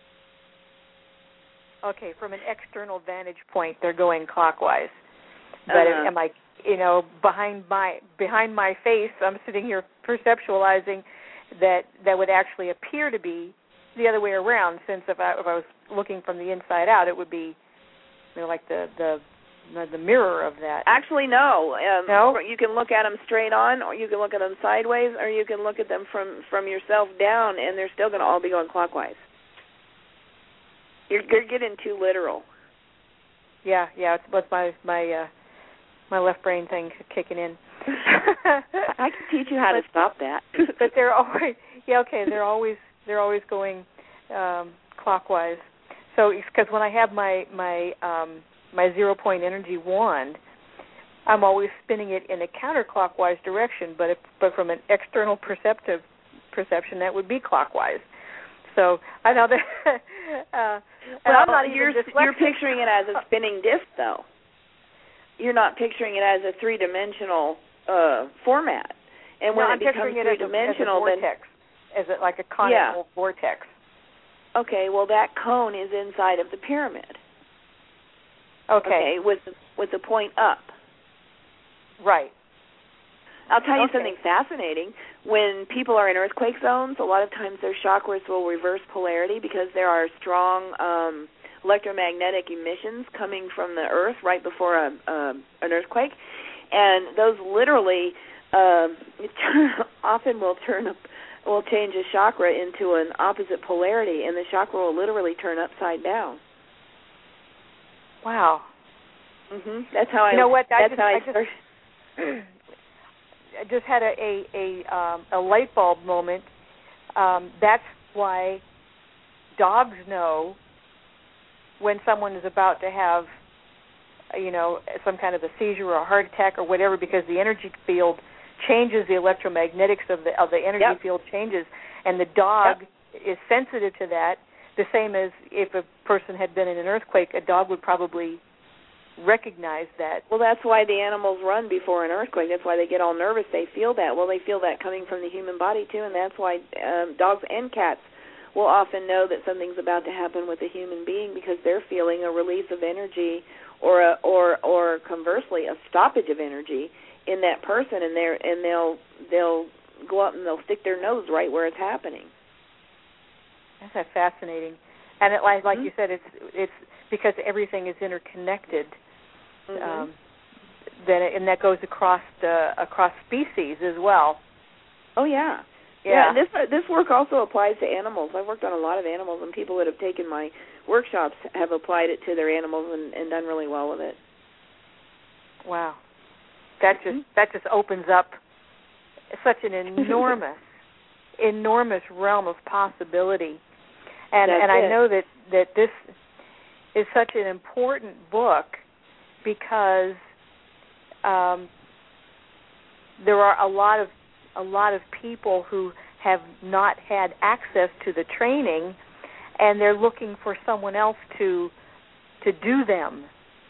Okay, from an external vantage point, they're going clockwise. But am I, behind my face, I'm sitting here perceptualizing that would actually appear to be the other way around. Since if I was looking from the inside out, it would be, like the mirror of that. Actually, no. No? You can look at them straight on, or you can look at them sideways, or you can look at them from yourself down, and they're still going to all be going clockwise. You're getting too literal. Yeah. It's my left brain thing kicking in. I can teach you how to stop that. But they're always they're always going clockwise. So because when I have my 0-point energy wand, I'm always spinning it in a counterclockwise direction, but from an external perception, that would be clockwise. So I know that. You're picturing it as a spinning disc, though. You're not picturing it as a three-dimensional format. And when it becomes three-dimensional, then as like a conical vortex. Okay, well that cone is inside of the pyramid. Okay, with the point up. Right. I'll tell you something fascinating. When people are in earthquake zones, a lot of times their chakras will reverse polarity because there are strong electromagnetic emissions coming from the earth right before an earthquake, and those literally often will change a chakra into an opposite polarity, and the chakra will literally turn upside down. Wow. Mhm. That's how I. You know what? I just had a light bulb moment. That's why dogs know when someone is about to have, some kind of a seizure or a heart attack or whatever, because the energy field changes, the electromagnetics of the energy field changes, and the dog is sensitive to that. The same as if a person had been in an earthquake, a dog would probably recognize that. Well, that's why the animals run before an earthquake. That's why they get all nervous. They feel that. Well, they feel that coming from the human body too, and that's why dogs and cats will often know that something's about to happen with a human being, because they're feeling a release of energy, or conversely a stoppage of energy in that person, and they'll go up and they'll stick their nose right where it's happening. That's fascinating, and like you said, it's because everything is interconnected. And that goes across species as well. Oh yeah. Yeah. This work also applies to animals. I've worked on a lot of animals, and people that have taken my workshops have applied it to their animals and done really well with it. Wow, that just opens up such an enormous realm of possibility, and I know that this is such an important book because there are a lot of people who have not had access to the training, and they're looking for someone else to do them.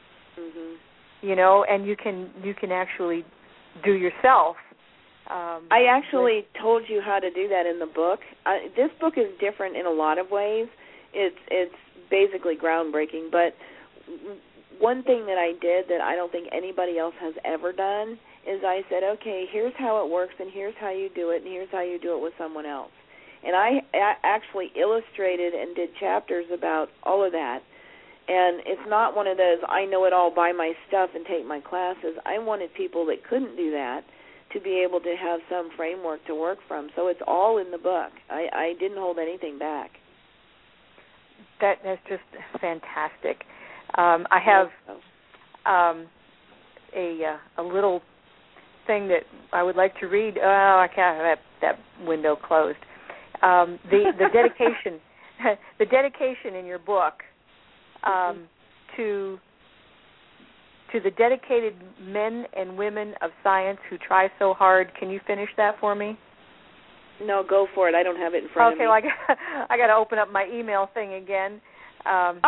And you can actually do yourself. I actually told you how to do that in the book. This book is different in a lot of ways. It's basically groundbreaking, but one thing that I did that I don't think anybody else has ever done is I said, okay, here's how it works, and here's how you do it, and here's how you do it with someone else. And I actually illustrated and did chapters about all of that. And it's not one of those, I know it all, buy my stuff and take my classes. I wanted people that couldn't do that to be able to have some framework to work from. So it's all in the book. I didn't hold anything back. That's just fantastic. I have a little thing that I would like to read. Oh, I can't have that window closed. The dedication, the dedication in your book to the dedicated men and women of science who try so hard. Can you finish that for me? No, go for it. I don't have it in front of me. Okay, well, I got to open up my email thing again. Because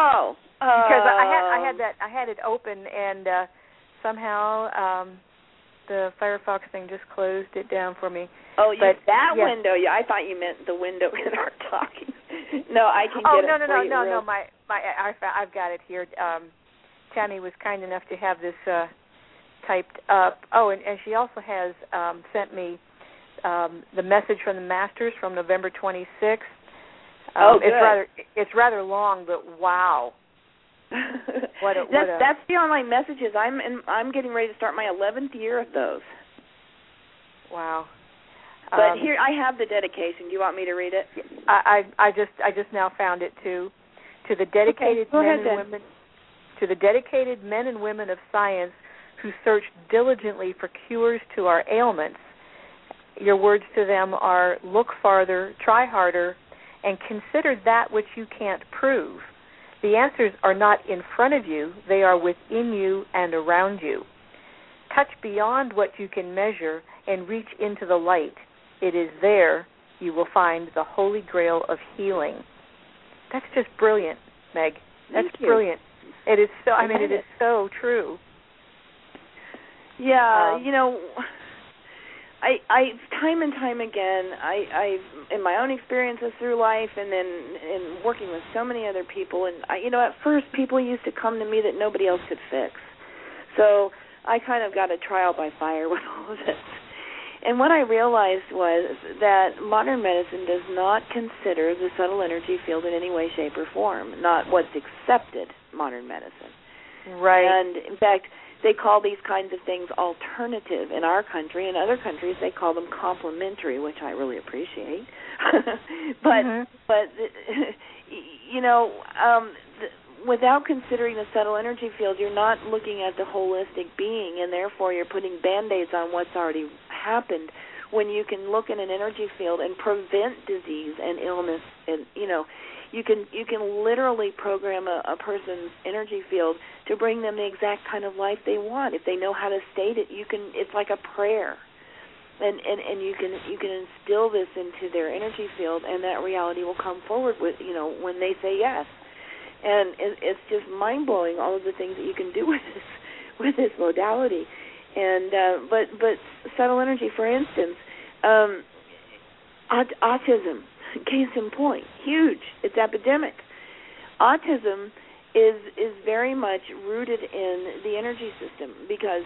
I had it open, and somehow the Firefox thing just closed it down for me. Oh, window. Yeah, I thought you meant the window in our talking. No, I can get it. No. I've got it here. Tammy was kind enough to have this typed up. Oh, and she also has sent me the message from the Masters from November 26th. Good. It's rather long, but wow. That's the online messages. I'm getting ready to start my 11th year of those. Wow. But here I have the dedication. Do you want me to read it? I just now found it too. To the dedicated to the dedicated men and women of science who search diligently for cures to our ailments, your words to them are: look farther, try harder, and consider that which you can't prove. The answers are not in front of you, they are within you and around you. Touch beyond what you can measure and reach into the light. It is there you will find the holy grail of healing. That's just brilliant, Meg. That's brilliant. It is so. I mean, it is so true. Yeah, I time and time again, I've in my own experiences through life, and then in working with so many other people, and at first people used to come to me that nobody else could fix. So I kind of got a trial by fire with all of this. And what I realized was that modern medicine does not consider the subtle energy field in any way, shape, or form, not what's accepted modern medicine. Right. And, in fact, they call these kinds of things alternative in our country. In other countries, they call them complementary, which I really appreciate. Without considering the subtle energy field, you're not looking at the holistic being, and therefore you're putting Band-Aids on what's already happened, when you can look in an energy field and prevent disease and illness, and you can literally program a person's energy field to bring them the exact kind of life they want. If they know how to state it, it's like a prayer. And you can instill this into their energy field, and that reality will come forward with when they say yes. And it's just mind blowing, all of the things that you can do with this modality. And but subtle energy, for instance, autism, case in point, huge. It's epidemic. Autism is very much rooted in the energy system, because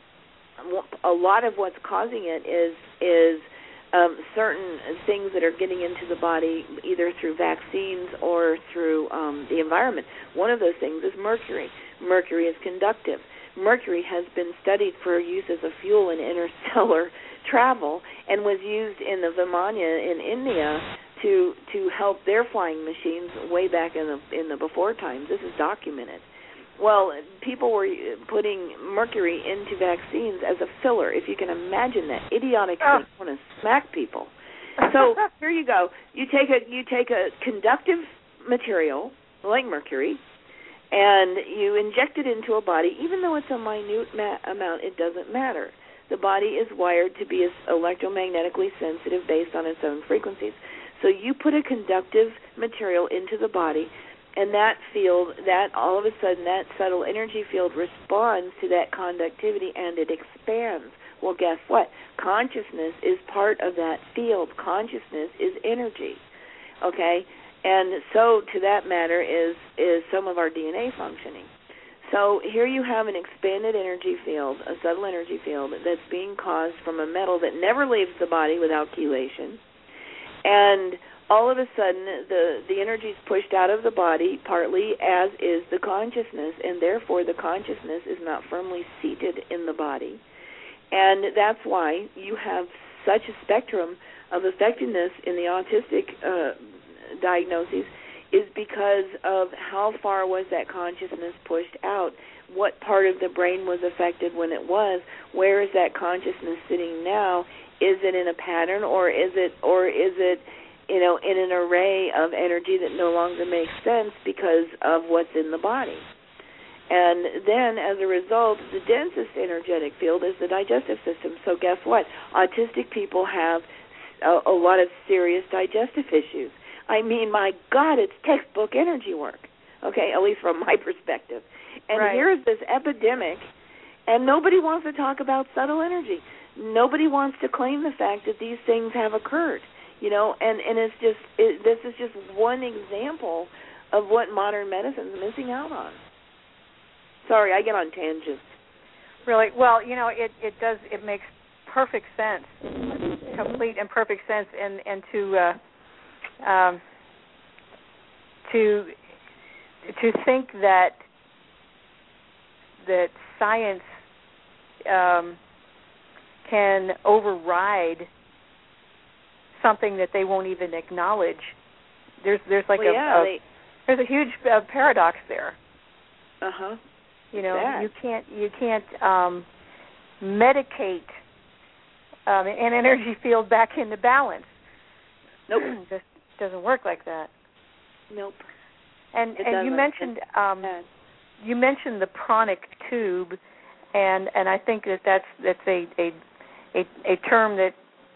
a lot of what's causing it is certain things that are getting into the body, either through vaccines or through the environment. One of those things is mercury. Mercury is conductive. Mercury has been studied for use as a fuel in interstellar travel, and was used in the Vimanya in India to help their flying machines way back in the before times. This is documented. Well, people were putting mercury into vaccines as a filler. If you can imagine that, idiotic thing, want to smack people. So here you go. You take a conductive material like mercury, and you inject it into a body. Even though it's a minute amount, it doesn't matter. The body is wired to be electromagnetically sensitive based on its own frequencies. So you put a conductive material into the body, and that field, that all of a sudden, that subtle energy field responds to that conductivity, and it expands. Well, guess what? Consciousness is part of that field. Consciousness is energy, okay? And so, to that matter, is some of our DNA functioning. So here you have an expanded energy field, a subtle energy field, that's being caused from a metal that never leaves the body without chelation. And all of a sudden, the energy is pushed out of the body, partly, as is the consciousness, and therefore the consciousness is not firmly seated in the body. And that's why you have such a spectrum of effectiveness in the autistic diagnoses, is because of how far was that consciousness pushed out, what part of the brain was affected when it was, where is that consciousness sitting now, is it in a pattern, or is it in an array of energy that no longer makes sense because of what's in the body. And then, as a result, the densest energetic field is the digestive system. So guess what? Autistic people have a lot of serious digestive issues. I mean, my God, it's textbook energy work, okay, at least from my perspective. And right. Here's this epidemic, and nobody wants to talk about subtle energy. Nobody wants to claim the fact that these things have occurred, and it's just this is just one example of what modern medicine is missing out on. Sorry, I get on tangents. Really? Well, it does. It makes perfect sense, complete and perfect sense, and to think that science can override something that they won't even acknowledge. There's like there's a huge paradox there. You can't medicate an energy field back into balance. Nope. Just doesn't work like that. Nope. And you mentioned the pranic tube, and I think that's a term that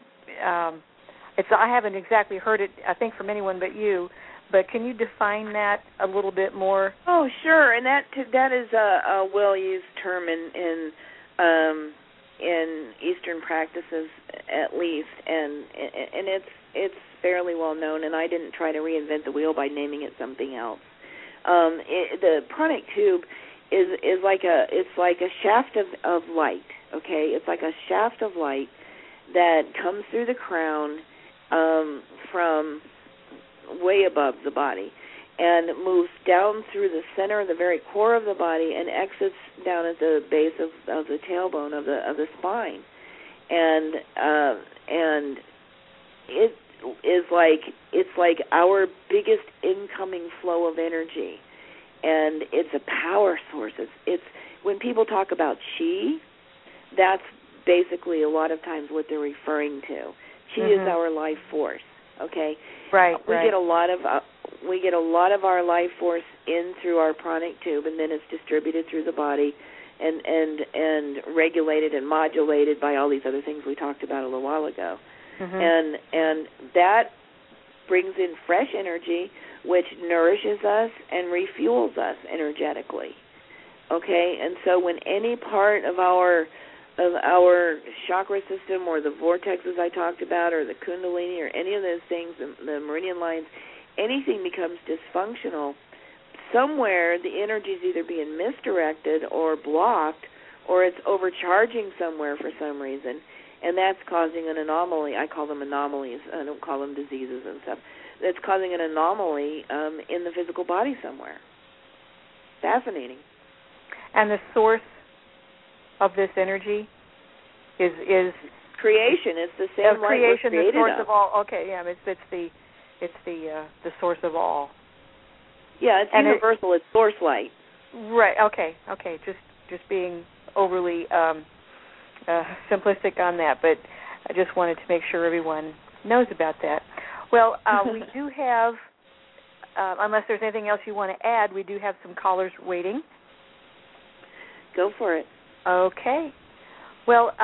I haven't exactly heard it, I think, from anyone but you. But can you define that a little bit more? Oh, sure. And that is a well-used term in Eastern practices, at least, and it's fairly well known. And I didn't try to reinvent the wheel by naming it something else. The pranic tube is like a shaft of light. Okay, it's like a shaft of light that comes through the crown from way above the body, and moves down through the center, the very core of the body, and exits down at the base of the tailbone of the spine, and it is like our biggest incoming flow of energy, and it's a power source. It's when people talk about chi, that's basically a lot of times what they're referring to. Chi is our life force. Okay. Right. We get a lot of our life force in through our pranic tube, and then it's distributed through the body, and regulated and modulated by all these other things we talked about a little while ago. And that brings in fresh energy, which nourishes us and refuels us energetically. Okay, and so when any part of our chakra system, or the vortexes I talked about, or the kundalini, or any of those things, the meridian lines, anything becomes dysfunctional, somewhere the energy is either being misdirected or blocked, or it's overcharging somewhere for some reason, and that's causing an anomaly. I call them anomalies. I don't call them diseases and stuff. That's causing an anomaly in the physical body somewhere. Fascinating. And the source of this energy is creation. It's the same light we're created the source of. of all. Okay, yeah, it's the source of all. Yeah, it's universal. It's source light. Right. Okay. Just being overly simplistic on that, but I just wanted to make sure everyone knows about that. Well, we do have, unless there's anything else you want to add, we do have some callers waiting. Go for it. Okay. Well,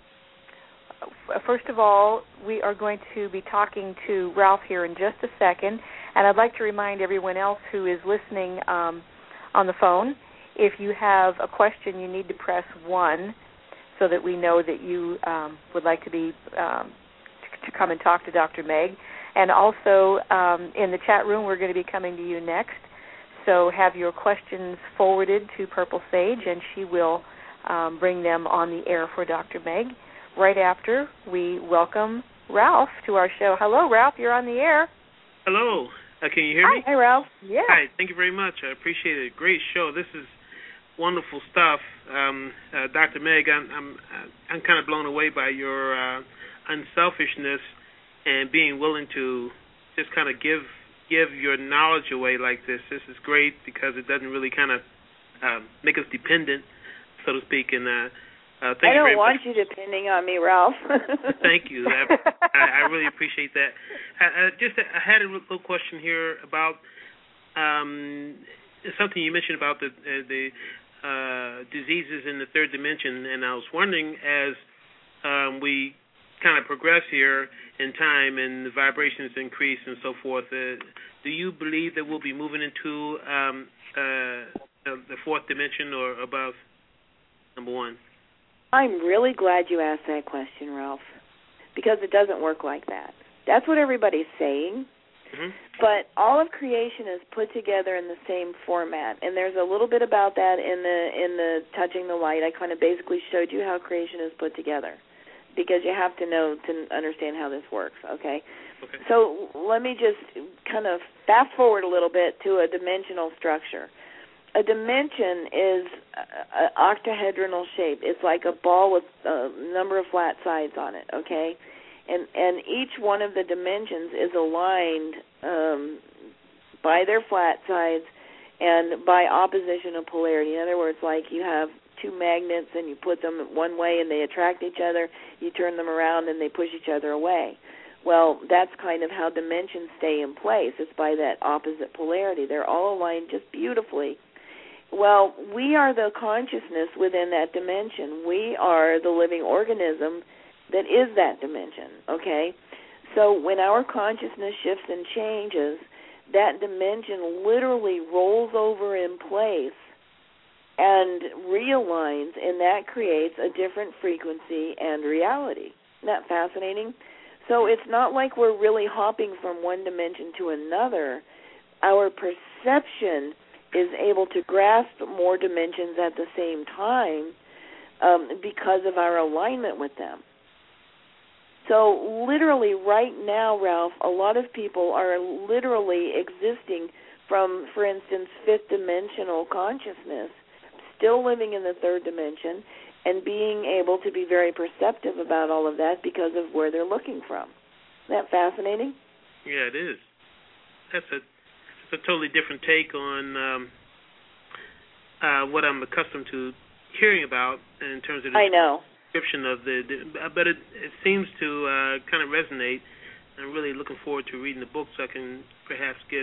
first of all, we are going to be talking to Ralph here in just a second, and I'd like to remind everyone else who is listening on the phone, if you have a question, you need to press 1 so that we know that you would like to be to come and talk to Dr. Meg. And also in the chat room, we're going to be coming to you next. So have your questions forwarded to Purple Sage, and she will bring them on the air for Dr. Meg right after we welcome Ralph to our show. Hello, Ralph. You're on the air. Hello. Can you hear me? Hi, Ralph. Yeah. Hi. Thank you very much. I appreciate it. Great show. This is wonderful stuff. Dr. Meg, I'm kind of blown away by your unselfishness and being willing to just kind of give your knowledge away like this. This is great because it doesn't really kind of make us dependent, so to speak. And thank you very much. I don't want you depending on me, Ralph. Thank you. I really appreciate that. I had a little question here about something you mentioned about the diseases in the third dimension, and I was wondering, as we kind of progress here in time and the vibrations increase and so forth, do you believe that we'll be moving into the fourth dimension or above, number one? I'm really glad you asked that question, Ralph, because it doesn't work like that. That's what everybody's saying, but all of creation is put together in the same format, and there's a little bit about that in the Touching the Light. I kind of basically showed you how creation is put together, because you have to know to understand how this works, okay? So let me just kind of fast forward a little bit to a dimensional structure. A dimension is an octahedral shape. It's like a ball with a number of flat sides on it, okay? And each one of the dimensions is aligned by their flat sides and by opposition of polarity. In other words, like you have two magnets and you put them one way and they attract each other, you turn them around and they push each other away. Well, that's kind of how dimensions stay in place. It's by that opposite polarity. They're all aligned just beautifully. Well, we are the consciousness within that dimension. We are the living organism that is that dimension, okay? So when our consciousness shifts and changes, that dimension literally rolls over in place and realigns, and that creates a different frequency and reality. Isn't that fascinating? So it's not like we're really hopping from one dimension to another. Our perception is able to grasp more dimensions at the same time because of our alignment with them. So literally right now, Ralph, a lot of people are literally existing from, for instance, fifth dimensional consciousness, still living in the third dimension, and being able to be very perceptive about all of that because of where they're looking from. Isn't that fascinating? Yeah, it is. That's a totally different take on what I'm accustomed to hearing about in terms of this. I know. description of but it seems to kind of resonate. I'm really looking forward to reading the book so I can perhaps get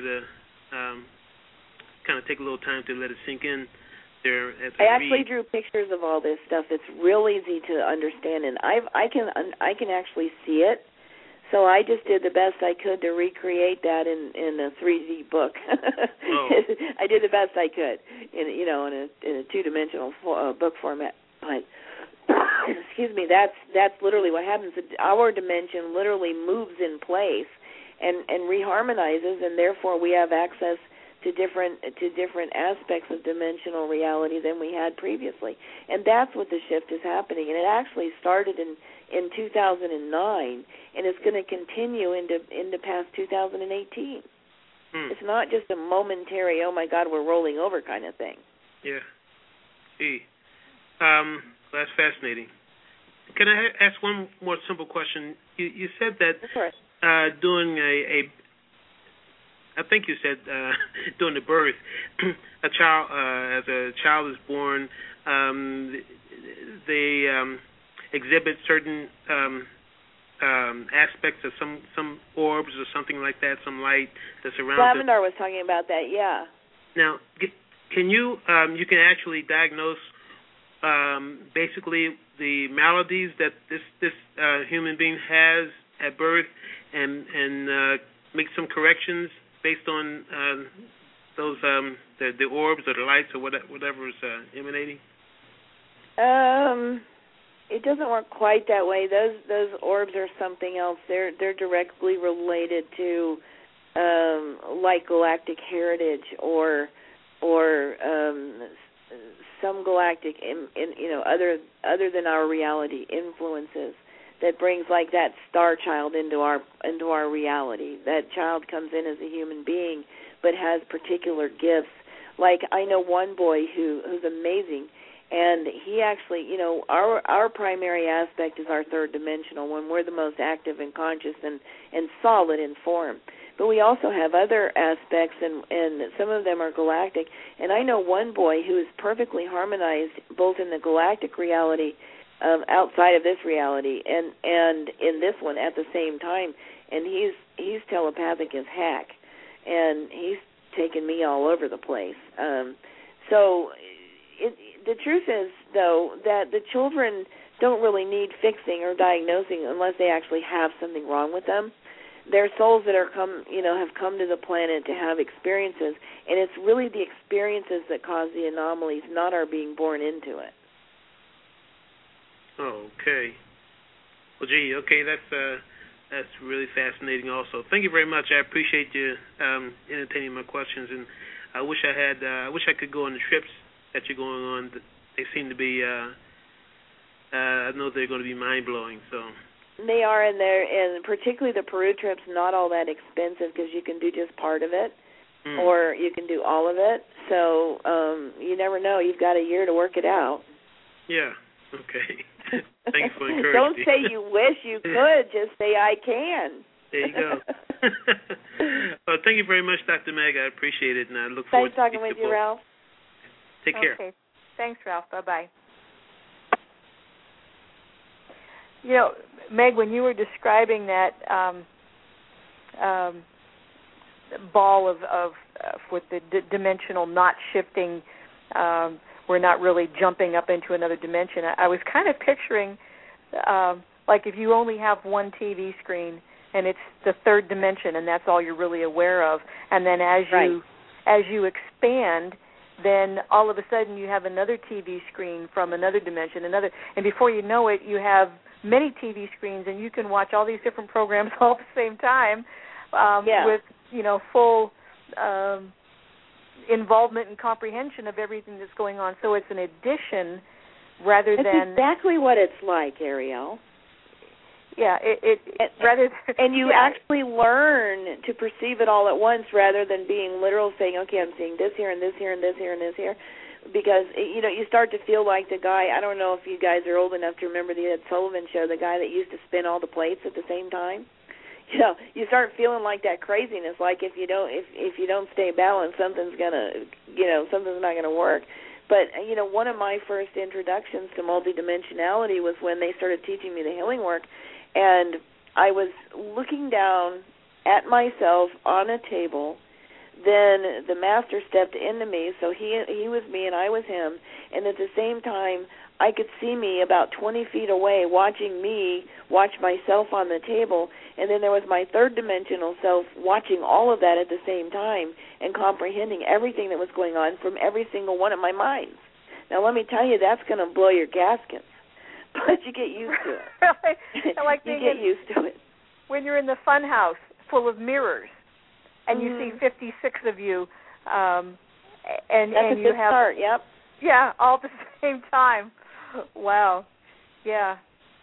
kind of take a little time to let it sink in there as I actually drew pictures of all this stuff. It's real easy to understand, and I can actually see it. So I just did the best I could to recreate that in a 3D book. Oh. I did the best I could in a two-dimensional book format. But excuse me, that's literally what happens. Our dimension literally moves in place and reharmonizes, and therefore we have access to different aspects of dimensional reality than we had previously. And that's what the shift is happening. And it actually started in 2009, and it's going to continue into past 2018. It's not just a momentary, oh my God, we're rolling over kind of thing. Yeah. Gee. That's fascinating. Can I ask one more simple question? You said that during I think you said during the birth, a child, as a child is born, they exhibit certain aspects of some orbs or something like that, some light that's around them. Lavendar was talking about that, yeah. Now, can you can actually diagnose basically the maladies that this human being has at birth and make some corrections based on those the orbs or the lights or whatever is emanating? It doesn't work quite that way. Those orbs are something else. They're directly related to like galactic heritage or some galactic other than our reality influences that brings like that star child into our reality. That child comes in as a human being but has particular gifts. Like I know one boy who's amazing, and he actually, our primary aspect is our third dimensional, when we're the most active and conscious and solid in form. But we also have other aspects, and some of them are galactic. And I know one boy who is perfectly harmonized both in the galactic reality, outside of this reality, and in this one at the same time. And he's telepathic as heck, and he's taken me all over the place. The truth is, though, that the children don't really need fixing or diagnosing unless they actually have something wrong with them. They're souls that have come to the planet to have experiences, and it's really the experiences that cause the anomalies, not our being born into it. Oh, okay. Well, gee, okay, that's really fascinating. Also, thank you very much. I appreciate you entertaining my questions, and I wish I could go on the trips that you're going on. They seem to be. I know they're going to be mind blowing. So. They are, and particularly the Peru trip's not all that expensive because you can do just part of it, or you can do all of it. So you never know. You've got a year to work it out. Yeah. Okay. Thank you for encouraging Don't me. say you wish you could. Just say I can. There you go. Well, thank you very much, Dr. Meg. I appreciate it, and I look forward to talking with you, Ralph. Take care. Okay. Thanks, Ralph. Bye-bye. Meg, when you were describing that ball of with the dimensional not shifting, we're not really jumping up into another dimension, I was kind of picturing like if you only have one TV screen and it's the third dimension and that's all you're really aware of, and then as you expand, then all of a sudden you have another TV screen from another dimension, and before you know it, you have many TV screens, and you can watch all these different programs all at the same time with full involvement and comprehension of everything that's going on. So it's an addition rather that's than exactly what it's like, Ariel. Yeah, rather and you actually learn to perceive it all at once rather than being literal, saying, okay, I'm seeing this here and this here and this here and this here. Because, you start to feel like the guy, I don't know if you guys are old enough to remember the Ed Sullivan Show, the guy that used to spin all the plates at the same time. You start feeling like that craziness, like if you don't stay balanced, something's not gonna work. But, one of my first introductions to multidimensionality was when they started teaching me the healing work, and I was looking down at myself on a table. Then the master stepped into me, so he was me and I was him, and at the same time, I could see me about 20 feet away watching me watch myself on the table, and then there was my third dimensional self watching all of that at the same time and comprehending everything that was going on from every single one of my minds. Now, let me tell you, that's going to blow your gaskets, but you get used to it. I like you get used to it. When you're in the fun house full of mirrors and you see 56 of you, and that's and a you good have start, yep. Yeah, all at the same time. Wow. Yeah.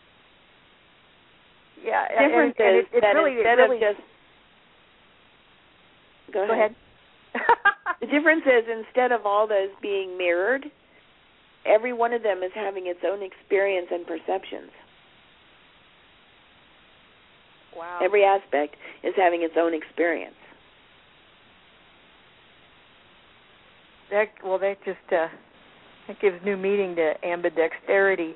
Yeah. Difference is it that really, instead really, of just... Go ahead. The difference is instead of all those being mirrored, every one of them is having its own experience and perceptions. Wow. Every aspect is having its own experience. That just that gives new meaning to ambidexterity.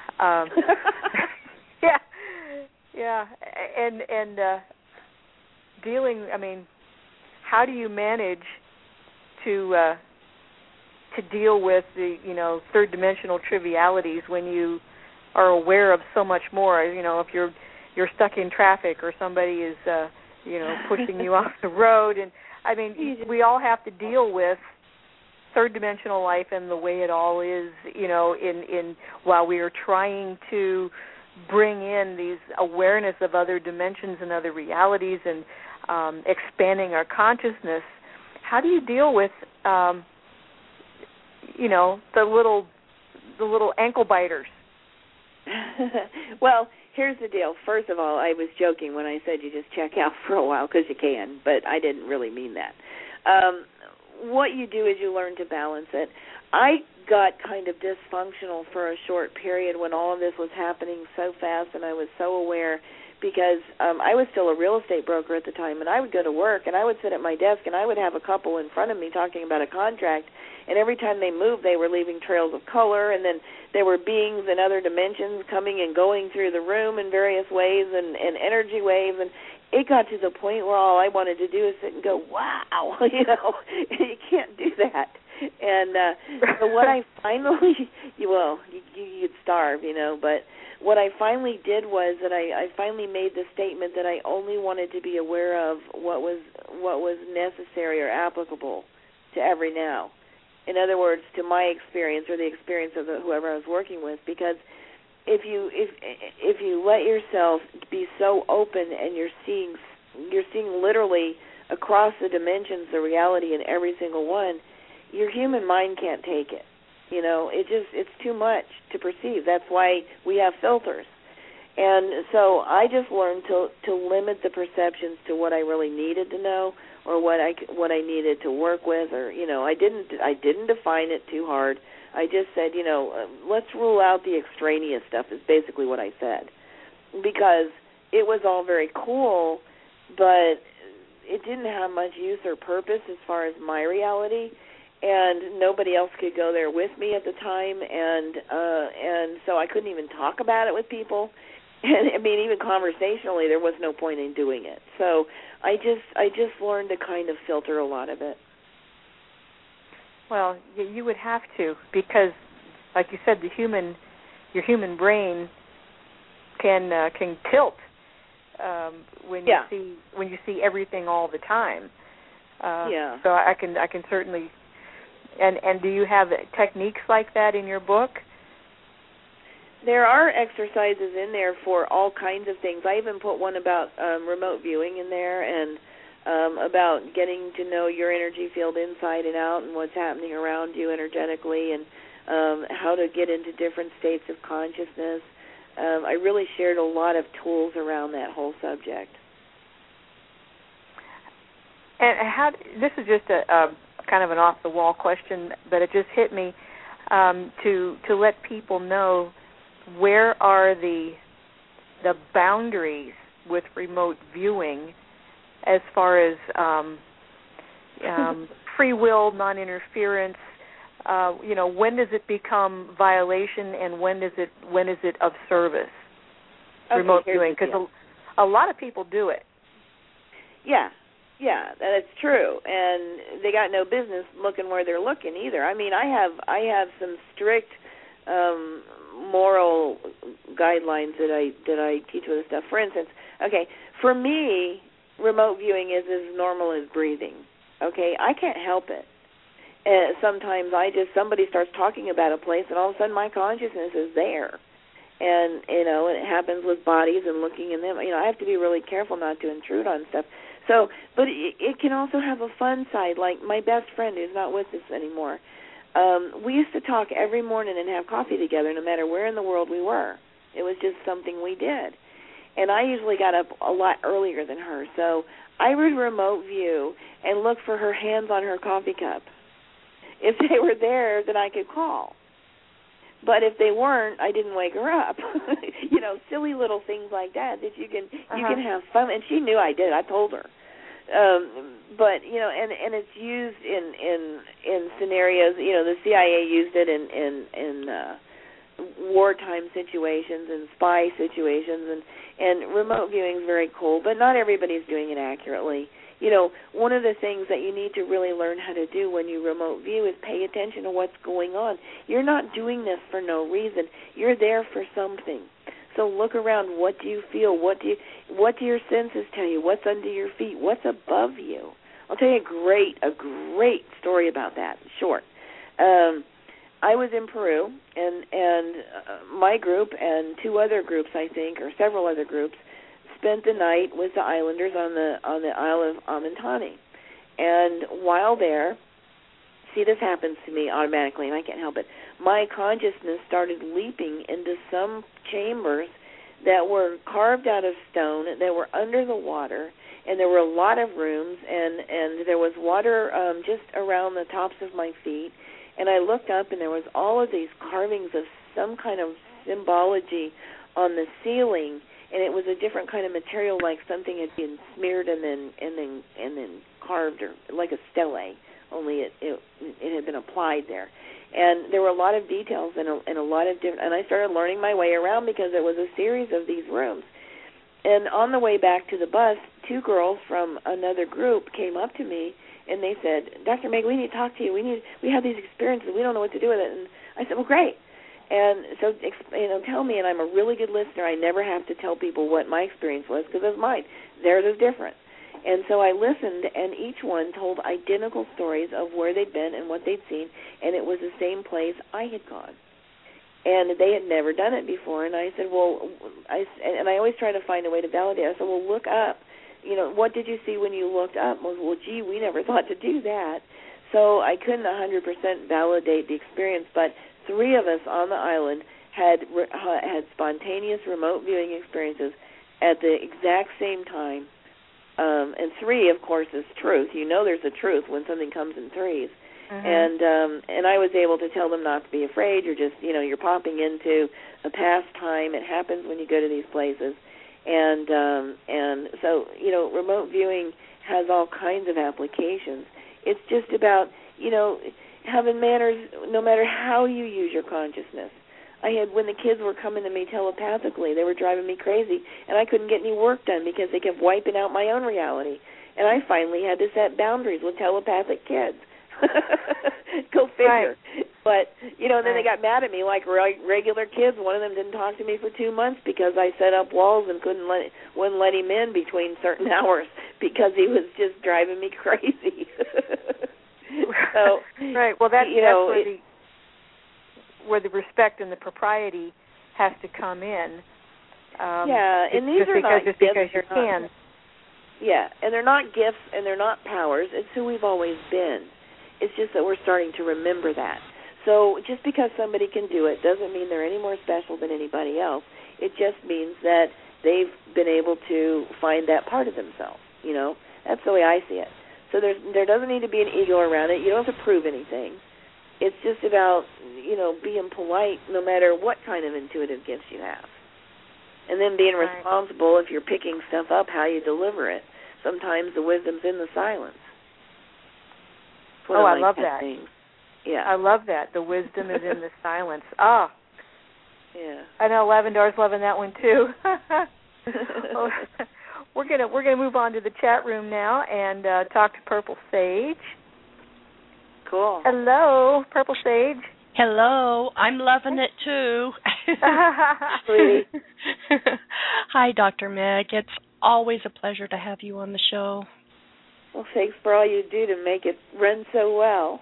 Yeah, and dealing. I mean, how do you manage to deal with the third dimensional trivialities when you are aware of so much more? If you're stuck in traffic or somebody is pushing you off the road, and I mean, we all have to deal with third dimensional life and the way it all is, in while we are trying to bring in these awareness of other dimensions and other realities and expanding our consciousness. How do you deal with the little ankle biters? Well, here's the deal. First of all, I was joking when I said you just check out for a while because you can, but I didn't really mean that. What you do is you learn to balance it. I got kind of dysfunctional for a short period when all of this was happening so fast, and I was so aware because I was still a real estate broker at the time, and I would go to work, and I would sit at my desk, and I would have a couple in front of me talking about a contract, and every time they moved, they were leaving trails of color, and then there were beings in other dimensions coming and going through the room in various ways and energy waves, and it got to the point where all I wanted to do is sit and go, wow, you can't do that. And so what I finally, you'd starve, but what I finally did was that I finally made the statement that I only wanted to be aware of what was necessary or applicable to every now. In other words, to my experience or the experience of whoever I was working with, because if you let yourself be so open and you're seeing literally across the dimensions the reality in every single one, your human mind can't take it. It's too much to perceive. That's why we have filters. And so I just learned to limit the perceptions to what I really needed to know or what I needed to work with, or I didn't define it too hard. I just said, let's rule out the extraneous stuff is basically what I said, because it was all very cool, but it didn't have much use or purpose as far as my reality, and nobody else could go there with me at the time, and so I couldn't even talk about it with people. And I mean, even conversationally, there was no point in doing it. So I just learned to kind of filter a lot of it. Well, you would have to, because, like you said, your human brain can tilt when you see everything all the time. So I can certainly. And do you have techniques like that in your book? There are exercises in there for all kinds of things. I even put one about remote viewing in there, and about getting to know your energy field inside and out and what's happening around you energetically, and how to get into different states of consciousness. I really shared a lot of tools around that whole subject. And this is just a kind of an off-the-wall question, but it just hit me to let people know, where are the boundaries with remote viewing as far as free will, non-interference, when does it become violation and when is it of service? Remote viewing, because a lot of people do it. Yeah, that's true, and they got no business looking where they're looking either. I mean, I have some strict moral guidelines that I teach with this stuff. For instance, for me, remote viewing is as normal as breathing. Okay, I can't help it. Sometimes somebody starts talking about a place, and all of a sudden my consciousness is there. And, it happens with bodies and looking in them. I have to be really careful not to intrude on stuff. So, but it can also have a fun side. Like my best friend who's not with us anymore, we used to talk every morning and have coffee together no matter where in the world we were. It was just something we did. And I usually got up a lot earlier than her. So I would remote view and look for her hands on her coffee cup. If they were there, then I could call. But if they weren't, I didn't wake her up. Silly little things like that you can have fun. And she knew I did. I told her. But and it's used in scenarios. The CIA used it in wartime situations and spy situations, and remote viewing is very cool. But not everybody's doing it accurately. One of the things that you need to really learn how to do when you remote view is pay attention to what's going on. You're not doing this for no reason. You're there for something. So look around. What do you feel? What do your senses tell you? What's under your feet? What's above you? I'll tell you a great story about that. Short. I was in Peru, and my group and two other groups, I think, or several other groups, spent the night with the islanders on the Isle of Amintani. And while there, see, this happens to me automatically, and I can't help it. My consciousness started leaping into some chambers that were carved out of stone, that were under the water, and there were a lot of rooms, and there was water just around the tops of my feet. And I looked up, and there was all of these carvings of some kind of symbology on the ceiling, and it was a different kind of material, like something had been smeared and then carved, or like a stele, only it had been applied there. And there were a lot of details and a lot of different. And I started learning my way around because there was a series of these rooms. And on the way back to the bus, two girls from another group came up to me and they said, "Dr. Meg, we need to talk to you. We have these experiences. We don't know what to do with it." And I said, "Well, great." And so, tell me, and I'm a really good listener. I never have to tell people what my experience was because it's mine. Theirs is different. And so I listened, and each one told identical stories of where they'd been and what they'd seen, and it was the same place I had gone. And they had never done it before. And I said, and I always try to find a way to validate it. I said, well, look up. What did you see when you looked up? Well, gee, we never thought to do that. So I couldn't 100% validate the experience, but three of us on the island had spontaneous remote viewing experiences at the exact same time. And three, of course, is truth. There's a truth when something comes in threes. Mm-hmm. And I was able to tell them not to be afraid. You're just, you're popping into a past time. It happens when you go to these places. And so, remote viewing has all kinds of applications. It's just about, having manners no matter how you use your consciousness. When the kids were coming to me telepathically, they were driving me crazy, and I couldn't get any work done because they kept wiping out my own reality. And I finally had to set boundaries with telepathic kids. Go figure. Right. But, then they got mad at me like regular kids. One of them didn't talk to me for 2 months because I set up walls and wouldn't let him in between certain hours because he was just driving me crazy. So, right. Well, that's where the respect and the propriety has to come in. And these are not gifts. Because you can. Yeah, and they're not gifts and they're not powers. It's who we've always been. It's just that we're starting to remember that. So just because somebody can do it doesn't mean they're any more special than anybody else. It just means that they've been able to find that part of themselves. That's the way I see it. So there doesn't need to be an ego around it. You don't have to prove anything. It's just about, being polite no matter what kind of intuitive gifts you have. And then being responsible if you're picking stuff up, how you deliver it. Sometimes the wisdom's in the silence. I love that. Yeah. I love that. The wisdom is in the silence. Ah. Yeah. I know Lavendar's loving that one too. Well, we're gonna move on to the chat room now and talk to Purple Sage. Cool. Hello, Purple Sage. Hello, I'm loving it too. Sweetie. Hi, Dr. Meg. It's always a pleasure to have you on the show. Well, thanks for all you do to make it run so well.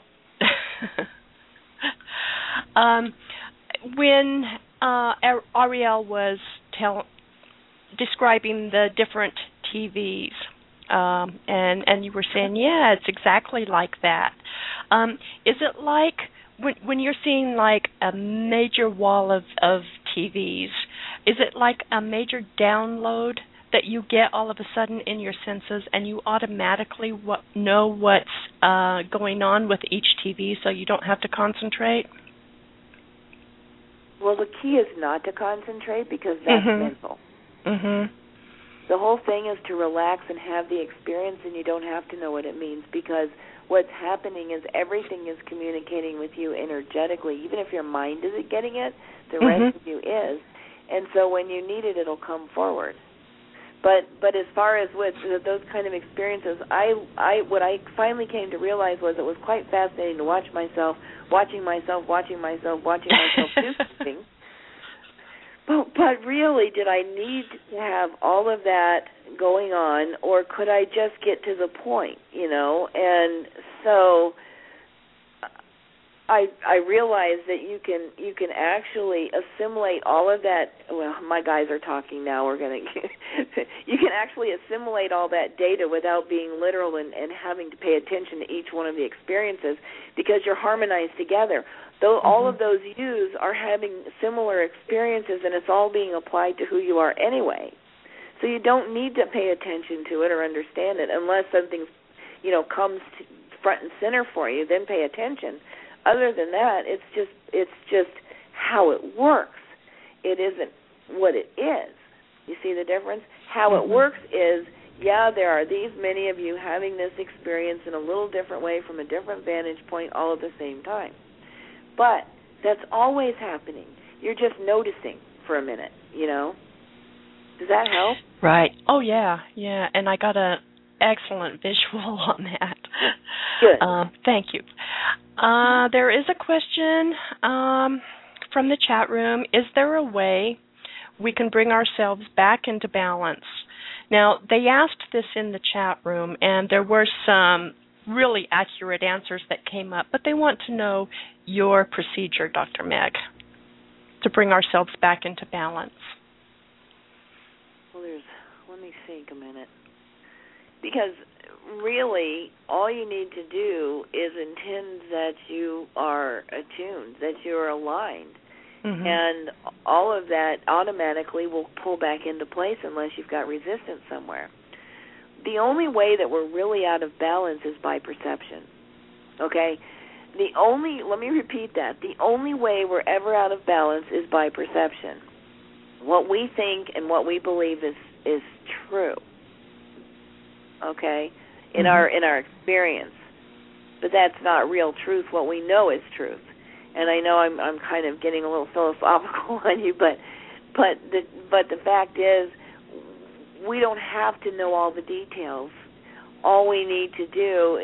When Ariel was describing the different TVs, and you were saying, yeah, it's exactly like that. Is it like when you're seeing like a major wall of TVs, is it like a major download that you get all of a sudden in your senses and you automatically know what's going on with each TV so you don't have to concentrate? Well, the key is not to concentrate because that's mental. Mm-hmm. The whole thing is to relax and have the experience, and you don't have to know what it means, because what's happening is everything is communicating with you energetically. Even if your mind isn't getting it, the rest of you is. And so when you need it, it'll come forward. But as far as with those kind of experiences, what I finally came to realize was it was quite fascinating to watching myself do something. But really, did I need to have all of that going on, or could I just get to the point, And so I realized that you can actually assimilate all of that. Well, my guys are talking now. You can actually assimilate all that data without being literal and having to pay attention to each one of the experiences, because you're harmonized together. Though all of those yous are having similar experiences, and it's all being applied to who you are anyway. So you don't need to pay attention to it or understand it unless something, comes to front and center for you. Then pay attention. Other than that, it's just how it works. It isn't what it is. You see the difference? How it works is, there are these many of you having this experience in a little different way from a different vantage point all at the same time. But that's always happening. You're just noticing for a minute, Does that help? Right. Oh, yeah. And I got an excellent visual on that. Good. Thank you. There is a question from the chat room. Is there a way we can bring ourselves back into balance? Now, they asked this in the chat room, and there were some really accurate answers that came up, but they want to know your procedure, Dr. Meg, to bring ourselves back into balance. Well, let me think a minute. Because really, all you need to do is intend that you are attuned, that you are aligned. And all of that automatically will pull back into place unless you've got resistance somewhere. The only way that we're really out of balance is by perception, okay? Let me repeat that. The only way we're ever out of balance is by perception. What we think and what we believe is true, okay, in our experience. But that's not real truth. What we know is truth. And I know I'm kind of getting a little philosophical on you, but the fact is, we don't have to know all the details. All we need to do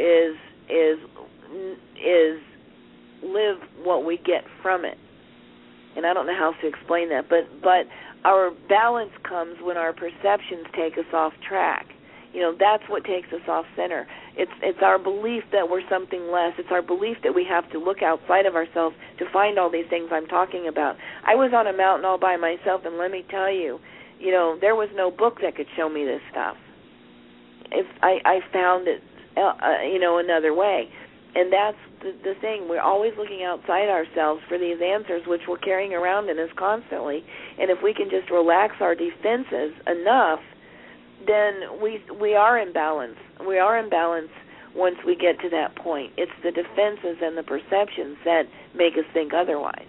is live what we get from it. And I don't know how else to explain that, but our balance comes when our perceptions take us off track. That's what takes us off center. It's our belief that we're something less. It's our belief that we have to look outside of ourselves to find all these things I'm talking about. I was on a mountain all by myself, and let me tell you, there was no book that could show me this stuff. If I found it, another way. And that's the thing. We're always looking outside ourselves for these answers, which we're carrying around in us constantly. And if we can just relax our defenses enough, then we are in balance. We are in balance once we get to that point. It's the defenses and the perceptions that make us think otherwise.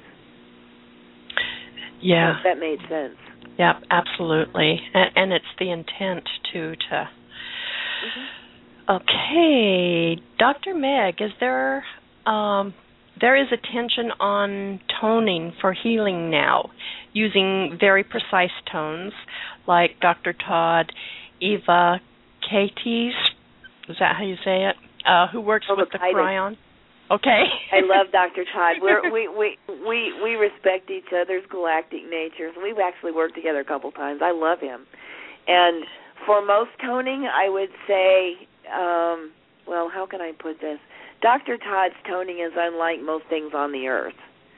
Yeah. If that made sense. Yeah, absolutely. And it's the intent, too, to... Okay. Dr. Meg, is there there is attention on toning for healing now, using very precise tones, like Dr. Todd Eva Kates, is that how you say it? Who works with the Cryon. Okay. I love Dr. Todd. We respect each other's galactic natures. We've actually worked together a couple times. I love him. And for most toning, I would say, well, how can I put this? Dr. Todd's toning is unlike most things on the earth.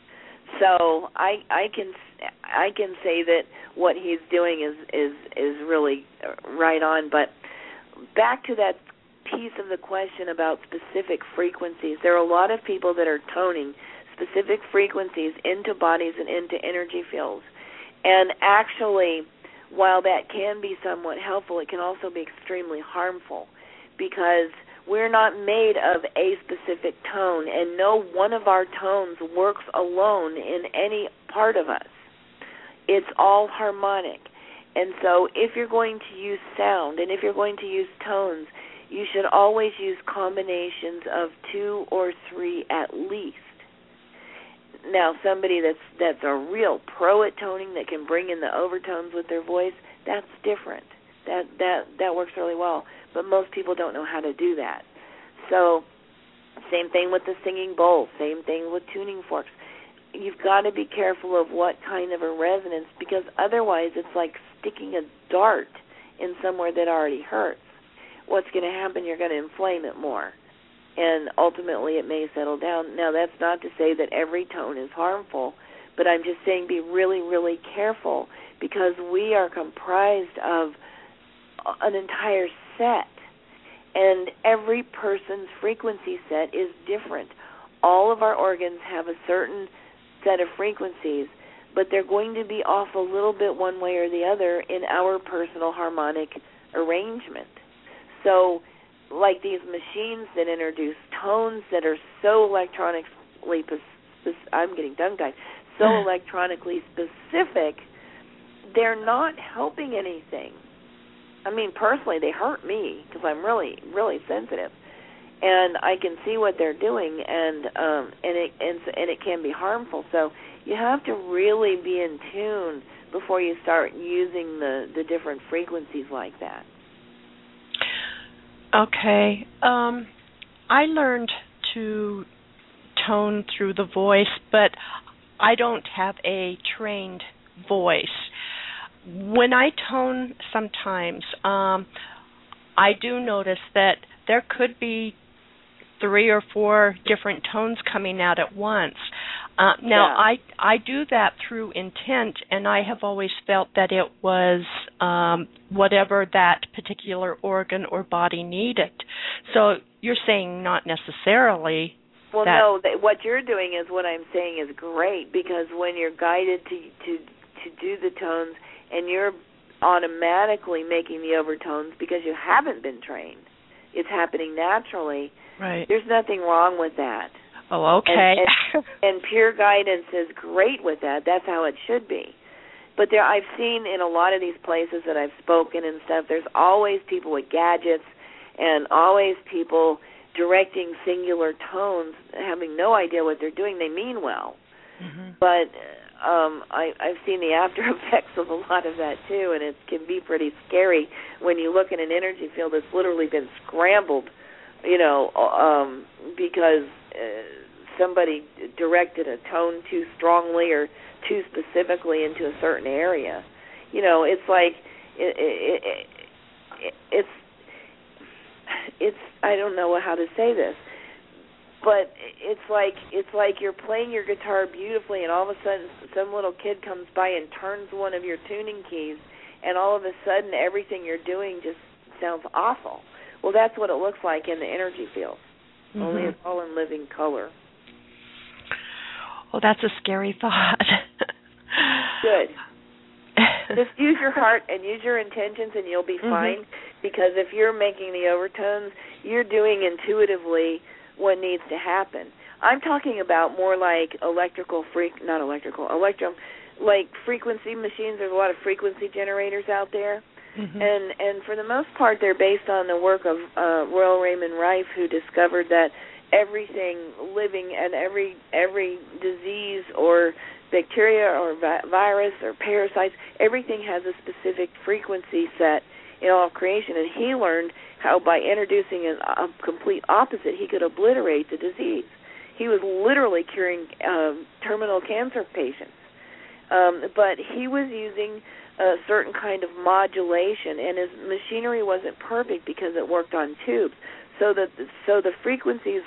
So I can say that what he's doing is really right on. But back to that piece of the question about specific frequencies, there are a lot of people that are toning specific frequencies into bodies and into energy fields. And actually, while that can be somewhat helpful, it can also be extremely harmful, because we're not made of a specific tone, and no one of our tones works alone in any part of us. It's all harmonic. And so if you're going to use sound and if you're going to use tones, you should always use combinations of 2 or 3 at least. Now, somebody that's a real pro at toning that can bring in the overtones with their voice, that's different. That works really well. But most people don't know how to do that. So, same thing with the singing bowl, same thing with tuning forks. You've got to be careful of what kind of a resonance, because otherwise it's like sticking a dart in somewhere that already hurts. What's going to happen? You're going to inflame it more, and ultimately it may settle down. Now, that's not to say that every tone is harmful, but I'm just saying be really, really careful, because we are comprised of an entire set, and every person's frequency set is different. All of our organs have a certain set of frequencies, but they're going to be off a little bit one way or the other in our personal harmonic arrangement. So, like these machines that introduce tones that are so electronically, I'm getting tongue-tied, so electronically specific, they're not helping anything. I mean, personally, they hurt me because I'm really, really sensitive, and I can see what they're doing, and it can be harmful. So you have to really be in tune before you start using the different frequencies like that. Okay. I learned to tone through the voice, but I don't have a trained voice. When I tone sometimes, I do notice that there could be 3 or 4 different tones coming out at once. Now, I do that through intent, and I have always felt that it was whatever that particular organ or body needed. So you're saying not necessarily. Well, no, what you're doing is what I'm saying is great, because when you're guided to do the tones and you're automatically making the overtones because you haven't been trained, it's happening naturally. Right. There's nothing wrong with that. Oh, okay. And pure guidance is great with that. That's how it should be. But I've seen in a lot of these places that I've spoken and stuff, there's always people with gadgets and always people directing singular tones, having no idea what they're doing. They mean well. Mm-hmm. But I've seen the after effects of a lot of that, too, and it can be pretty scary when you look at an energy field that's literally been scrambled, because somebody directed a tone too strongly or too specifically into a certain area. It's like it's I don't know how to say this, but it's like you're playing your guitar beautifully, and all of a sudden some little kid comes by and turns one of your tuning keys, and all of a sudden everything you're doing just sounds awful. Well, that's what it looks like in the energy field. Mm-hmm. Only it's all in living color. Well, that's a scary thought. Good. Just use your heart and use your intentions, and you'll be fine. Mm-hmm. Because if you're making the overtones, you're doing intuitively what needs to happen. I'm talking about more like like frequency machines. There's a lot of frequency generators out there. Mm-hmm. And for the most part, they're based on the work of Royal Raymond Rife, who discovered that everything living and every disease or bacteria or virus or parasites, everything has a specific frequency set in all of creation. And he learned how by introducing a complete opposite, he could obliterate the disease. He was literally curing terminal cancer patients. But he was using a certain kind of modulation, and his machinery wasn't perfect because it worked on tubes. So the frequencies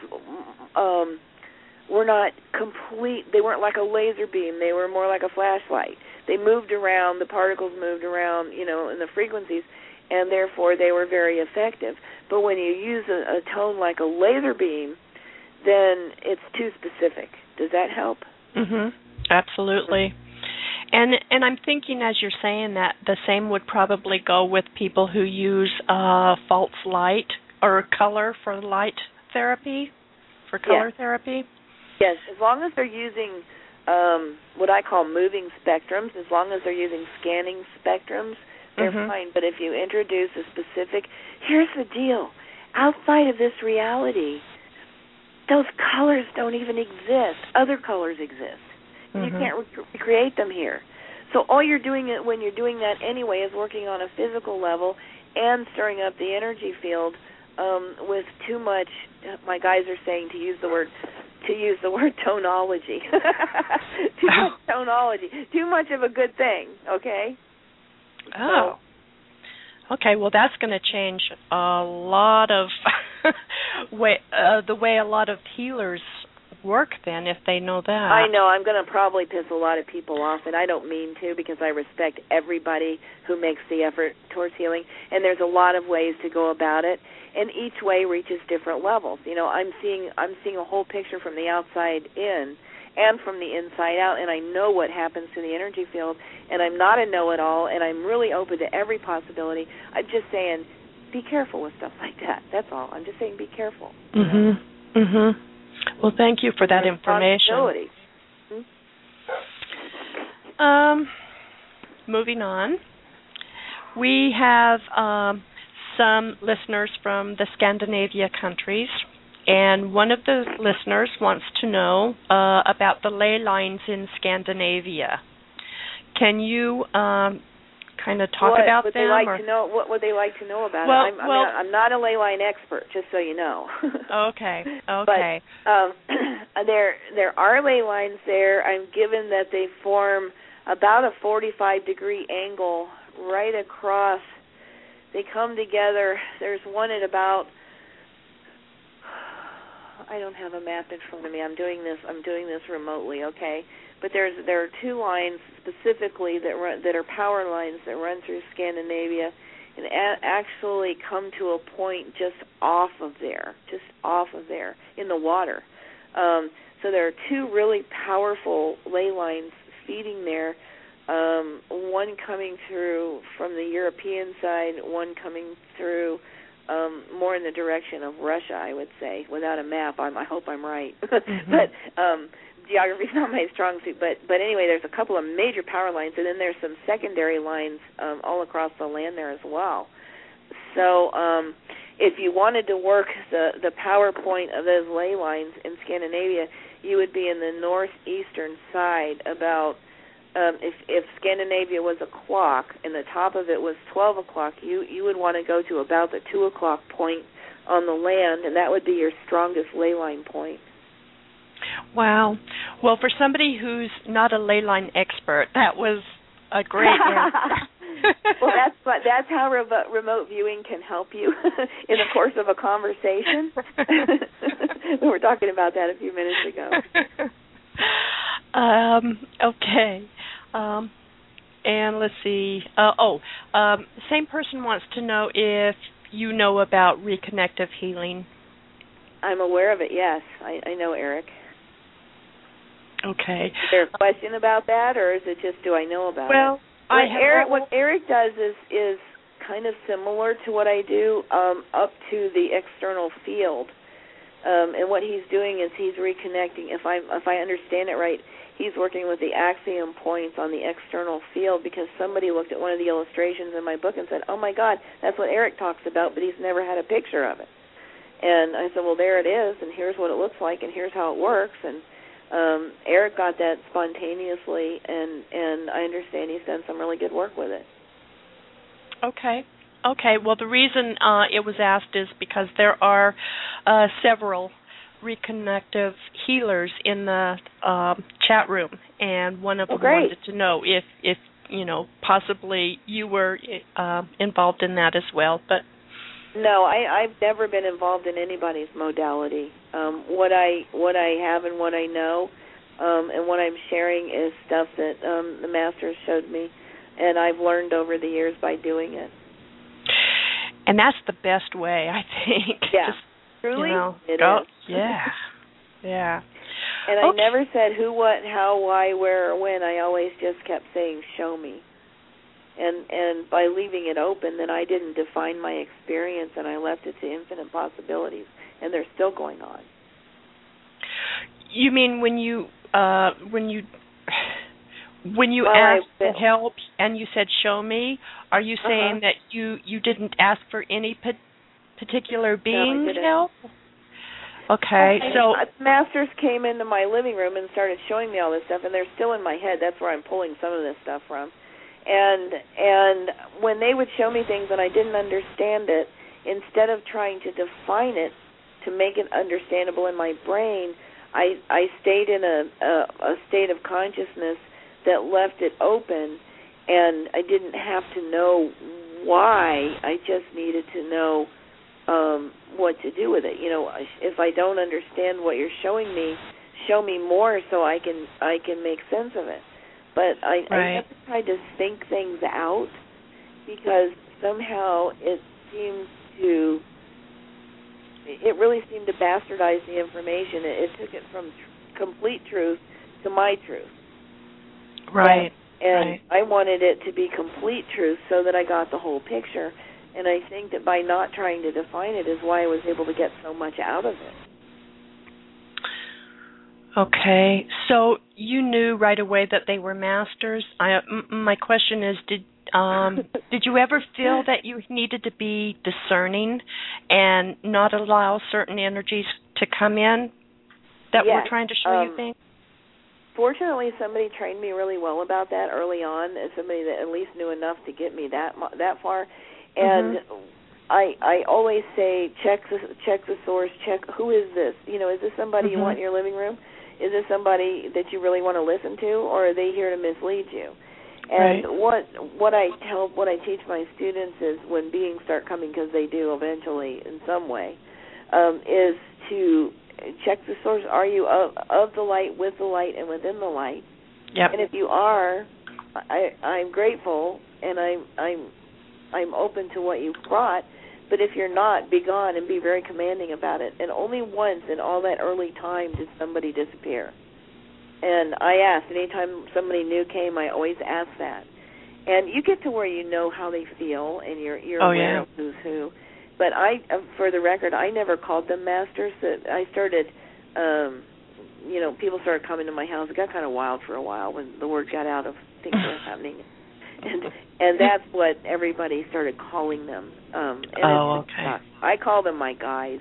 were not complete. They weren't like a laser beam. They were more like a flashlight. They moved around. The particles moved around, in the frequencies, and therefore they were very effective. But when you use a tone like a laser beam, then it's too specific. Does that help? Mhm. Absolutely. And I'm thinking, as you're saying that, the same would probably go with people who use false light or color for light therapy, for color therapy. Yes, as long as they're using what I call moving spectrums, as long as they're using scanning spectrums, they're fine. But if you introduce a specific, here's the deal, outside of this reality, those colors don't even exist. Other colors exist. You can't recreate them here. So all you're doing when you're doing that anyway is working on a physical level and stirring up the energy field with too much. My guys are saying to use the word tonology. Too much tonology. Too much of a good thing. Okay. Oh. So. Okay. Well, that's going to change a lot of the way a lot of healers work then, if they know that. I know. I'm going to probably piss a lot of people off, and I don't mean to, because I respect everybody who makes the effort towards healing, and there's a lot of ways to go about it, and each way reaches different levels. I'm seeing a whole picture from the outside in and from the inside out, and I know what happens to the energy field, and I'm not a know-it-all, and I'm really open to every possibility. I'm just saying, be careful with stuff like that. That's all. I'm just saying, be careful. Well, thank you for that information. Moving on, we have some listeners from the Scandinavia countries, and one of the listeners wants to know about the ley lines in Scandinavia. Can you kind of talk about them? What would they like to know about it? I'm not a ley line expert, just so you know. Okay. But there are ley lines there. I'm given that they form about a 45-degree angle right across. They come together. There's one at about. I don't have a map in front of me. I'm doing this remotely. Okay. But there are two lines specifically that are power lines that run through Scandinavia and actually come to a point just off of there in the water. So there are two really powerful ley lines feeding there, one coming through from the European side, one coming through more in the direction of Russia, I would say. Without a map, I hope I'm right. But geography's not my strong suit, but anyway, there's a couple of major power lines, and then there's some secondary lines all across the land there as well. So if you wanted to work the power point of those ley lines in Scandinavia, you would be in the northeastern side about, if Scandinavia was a clock and the top of it was 12 o'clock, you would want to go to about the 2 o'clock point on the land, and that would be your strongest ley line point. Wow. Well, for somebody who's not a ley line expert, that was a great answer. Well, that's how remote viewing can help you in the course of a conversation. We were talking about that a few minutes ago. Okay. And let's see. Same person wants to know if you know about reconnective healing. I'm aware of it, yes. I know, Eric. Okay. Is there a question about that, or is it just do I know about it? What Eric does is kind of similar to what I do up to the external field. And what he's doing is he's reconnecting. If I understand it right, he's working with the axiom points on the external field, because somebody looked at one of the illustrations in my book and said, oh, my God, that's what Eric talks about, but he's never had a picture of it. And I said, well, there it is, and here's what it looks like, and here's how it works. And Eric got that spontaneously, and I understand he's done some really good work with it. Okay. Well, the reason it was asked is because there are several reconnective healers in the chat room, and one of them wanted to know if possibly you were involved in that as well. But no, I've never been involved in anybody's modality. What I have and what I know, and what I'm sharing is stuff that the masters showed me, and I've learned over the years by doing it. And that's the best way, I think. Yeah. Just, truly, it is. Yeah. Yeah. And I never said who, what, how, why, where, or when. I always just kept saying, show me. And by leaving it open, then I didn't define my experience, and I left it to infinite possibilities, and they're still going on. You mean when you asked for help and you said, show me, are you saying that you didn't ask for any particular being's help? Okay, so masters came into my living room and started showing me all this stuff, and they're still in my head. That's where I'm pulling some of this stuff from. And when they would show me things and I didn't understand it, instead of trying to define it to make it understandable in my brain, I stayed in a state of consciousness that left it open, and I didn't have to know why. I just needed to know what to do with it. If I don't understand what you're showing me, show me more so I can make sense of it. But I never tried to think things out, because somehow it really seemed to bastardize the information. It took it from complete truth to my truth. Right. And I wanted it to be complete truth so that I got the whole picture. And I think that by not trying to define it is why I was able to get so much out of it. Okay, so you knew right away that they were masters. My question is, did you ever feel that you needed to be discerning and not allow certain energies to come in that were trying to show you things? Fortunately, somebody trained me really well about that early on, as somebody that at least knew enough to get me that far. And I always say, check the source, check who is this? Is this somebody you want in your living room? Is this somebody that you really want to listen to, or are they here to mislead you? And what I teach my students is, when beings start coming, because they do eventually in some way, is to check the source. Are you of the light, with the light, and within the light? Yep. And if you are, I'm grateful, and I'm open to what you've brought. But if you're not, be gone, and be very commanding about it. And only once in all that early time did somebody disappear. And I asked, anytime somebody new came, I always ask that. And you get to where you know how they feel, and you're aware of who's who. But for the record, I never called them masters. I started, people started coming to my house. It got kind of wild for a while when the word got out of things that were happening. And that's what everybody started calling them. I call them my guys.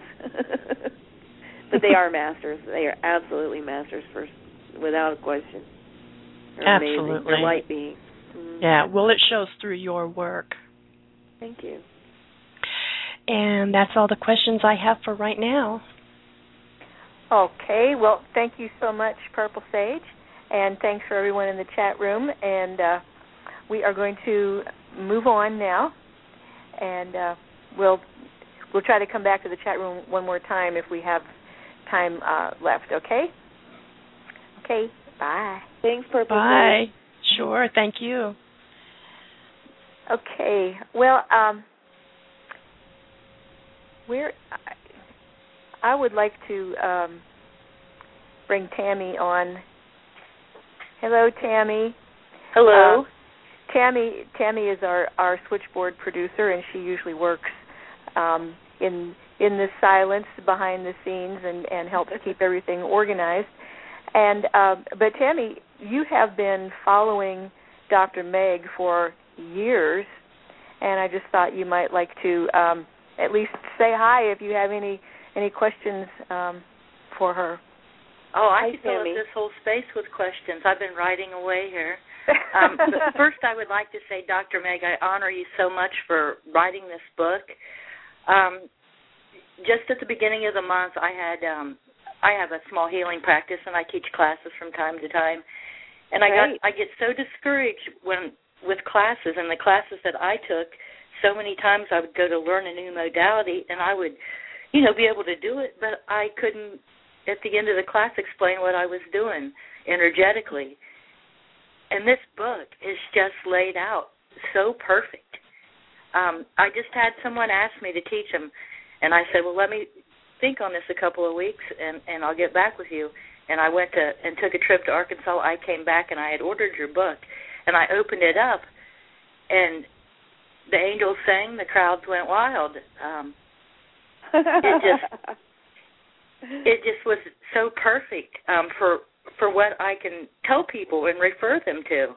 But they are masters. They are absolutely masters, without a question. They're absolutely amazing. They're light beings. Mm-hmm. Yeah, well, it shows through your work. Thank you. And that's all the questions I have for right now. Okay, well, thank you so much, Purple Sage, and thanks for everyone in the chat room. And we are going to move on now, and we'll try to come back to the chat room one more time if we have time left. Okay? Okay. Bye. Thanks, Purple. Bye. Sure. Thank you. Okay. Well, I would like to bring Tammy on. Hello, Tammy. Hello. Tammy is our switchboard producer, and she usually works in the silence behind the scenes and helps keep everything organized. And but Tammy, you have been following Dr. Meg for years, and I just thought you might like to at least say hi if you have any any questions for her? Oh, I could fill up this whole space with questions. I've been writing away here. But first, I would like to say, Dr. Meg, I honor you so much for writing this book. Just at the beginning of the month, I have a small healing practice, and I teach classes from time to time. And I get so discouraged with classes, and the classes that I took, so many times I would go to learn a new modality, and I would, be able to do it, but I couldn't, at the end of the class, explain what I was doing energetically. And this book is just laid out so perfect. I just had someone ask me to teach them, and I said, well, let me think on this a couple of weeks, and I'll get back with you. And I went and took a trip to Arkansas. I came back, and I had ordered your book, and I opened it up, and the angels sang, the crowds went wild. It just was so perfect for what I can tell people and refer them to.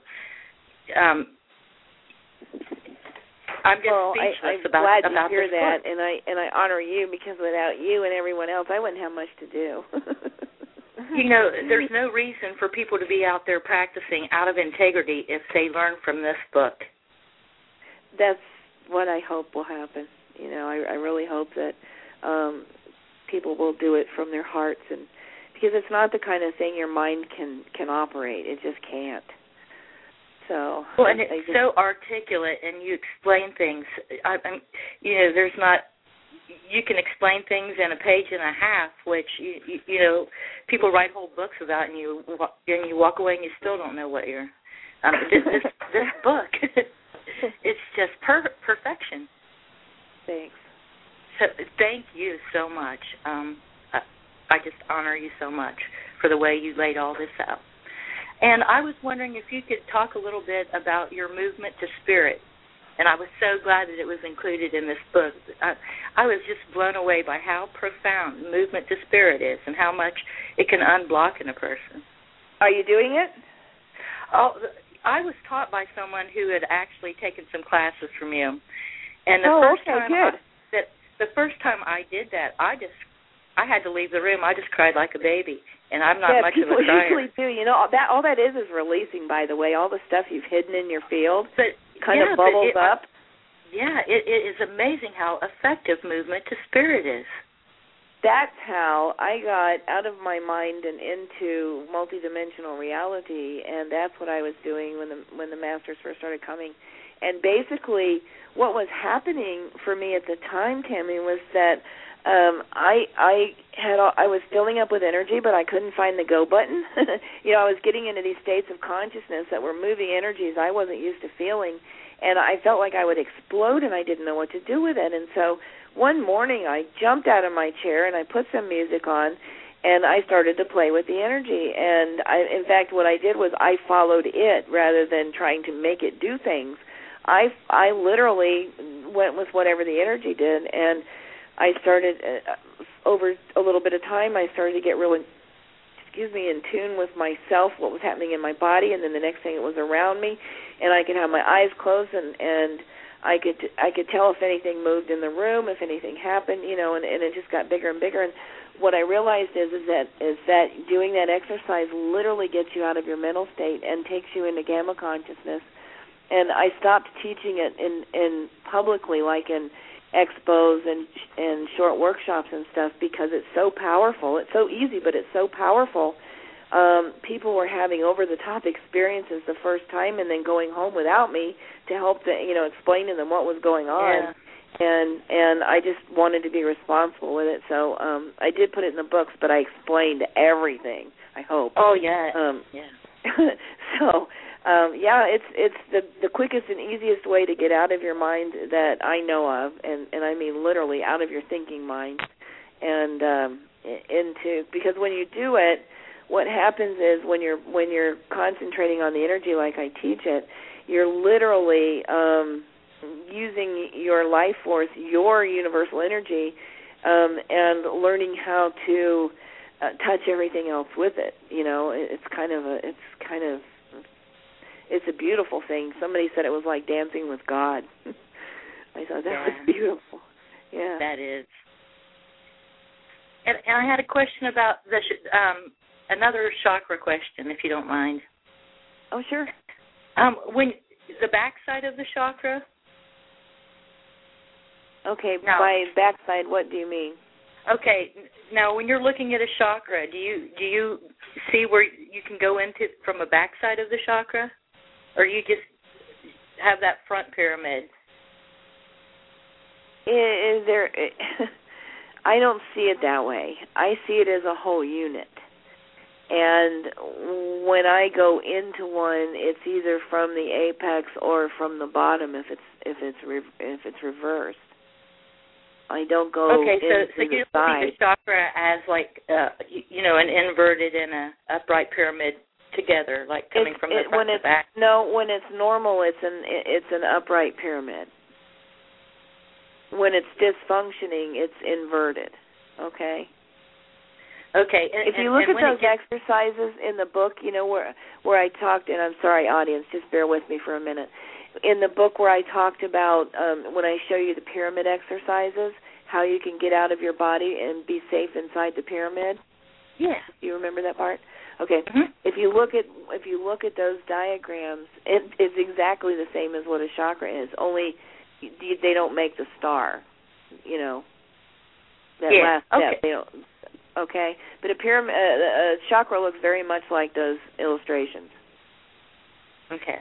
I'm just speechless I'm about glad to hear this that, book. and I honor you, because without you and everyone else, I wouldn't have much to do. There's no reason for people to be out there practicing out of integrity if they learn from this book. That's what I hope will happen. I really hope that people will do it from their hearts, and because it's not the kind of thing your mind can operate. It just can't. So, well, and it's so articulate, and you explain things. There's not. You can explain things in a page and a half, which people write whole books about, and you walk away and you still don't know what you're. This book, it's just perfection. Thanks. So thank you so much. I just honor you so much for the way you laid all this out. And I was wondering if you could talk a little bit about your movement to spirit. And I was so glad that it was included in this book. I was just blown away by how profound movement to spirit is and how much it can unblock in a person. Are you doing it? Oh, I was taught by someone who had actually taken some classes from you. And the first time I did that, I had to leave the room. I just cried like a baby, and I'm not much of a crier. People usually do. All that is releasing, by the way, all the stuff you've hidden in your field. But of bubbles up. Yeah, it is amazing how effective movement to spirit is. That's how I got out of my mind and into multidimensional reality, and that's what I was doing when the masters first started coming. And basically, what was happening for me at the time, Tammy, was that I was filling up with energy, but I couldn't find the go button. I was getting into these states of consciousness that were moving energies I wasn't used to feeling, and I felt like I would explode, and I didn't know what to do with it. And so one morning I jumped out of my chair, and I put some music on, and I started to play with the energy. And in fact, what I did was I followed it rather than trying to make it do things. I literally went with whatever the energy did, and I started, over a little bit of time, I started to get really, in tune with myself, what was happening in my body, and then the next thing it was around me, and I could have my eyes closed, and I could tell if anything moved in the room, if anything happened, and it just got bigger and bigger. And what I realized is that doing that exercise literally gets you out of your mental state and takes you into gamma consciousness. And I stopped teaching it in publicly, like in expos and short workshops and stuff, because it's so powerful. It's so easy, but it's so powerful. People were having over-the-top experiences the first time and then going home without me to help explain to them what was going on. Yeah. And I just wanted to be responsible with it. So I did put it in the books, but I explained everything, I hope. Oh, yeah. So... it's the quickest and easiest way to get out of your mind that I know of, and I mean literally out of your thinking mind, and because when you do it, what happens is when you're concentrating on the energy like I teach it, you're literally using your life force, your universal energy, and learning how to touch everything else with it. It's a beautiful thing. Somebody said it was like dancing with God. I thought that was beautiful. Yeah. That is. And I had a question about another chakra question, if you don't mind. Oh, sure. When the backside of the chakra. Okay, now, by backside, what do you mean? Okay, now when you're looking at a chakra, do you see where you can go into from a backside of the chakra, or you just have that front pyramid? Is there? I don't see it that way. I see it as a whole unit. And when I go into one, it's either from the apex or from the bottom if it's reversed. I don't go into so you the side. See the chakra as like an inverted and an upright pyramid together, like coming from the front to back. No, when it's normal, it's an upright pyramid. When it's dysfunctioning, it's inverted. Okay. Okay. If you look at those exercises in the book, where I talked, and I'm sorry, audience, just bear with me for a minute. In the book where I talked about when I show you the pyramid exercises, how you can get out of your body and be safe inside the pyramid. Yeah. You remember that part? Okay. Mm-hmm. If you look at those diagrams, it's exactly the same as what a chakra is. Only they don't make the star. That last step. Okay. They don't. Okay, but a chakra looks very much like those illustrations. Okay.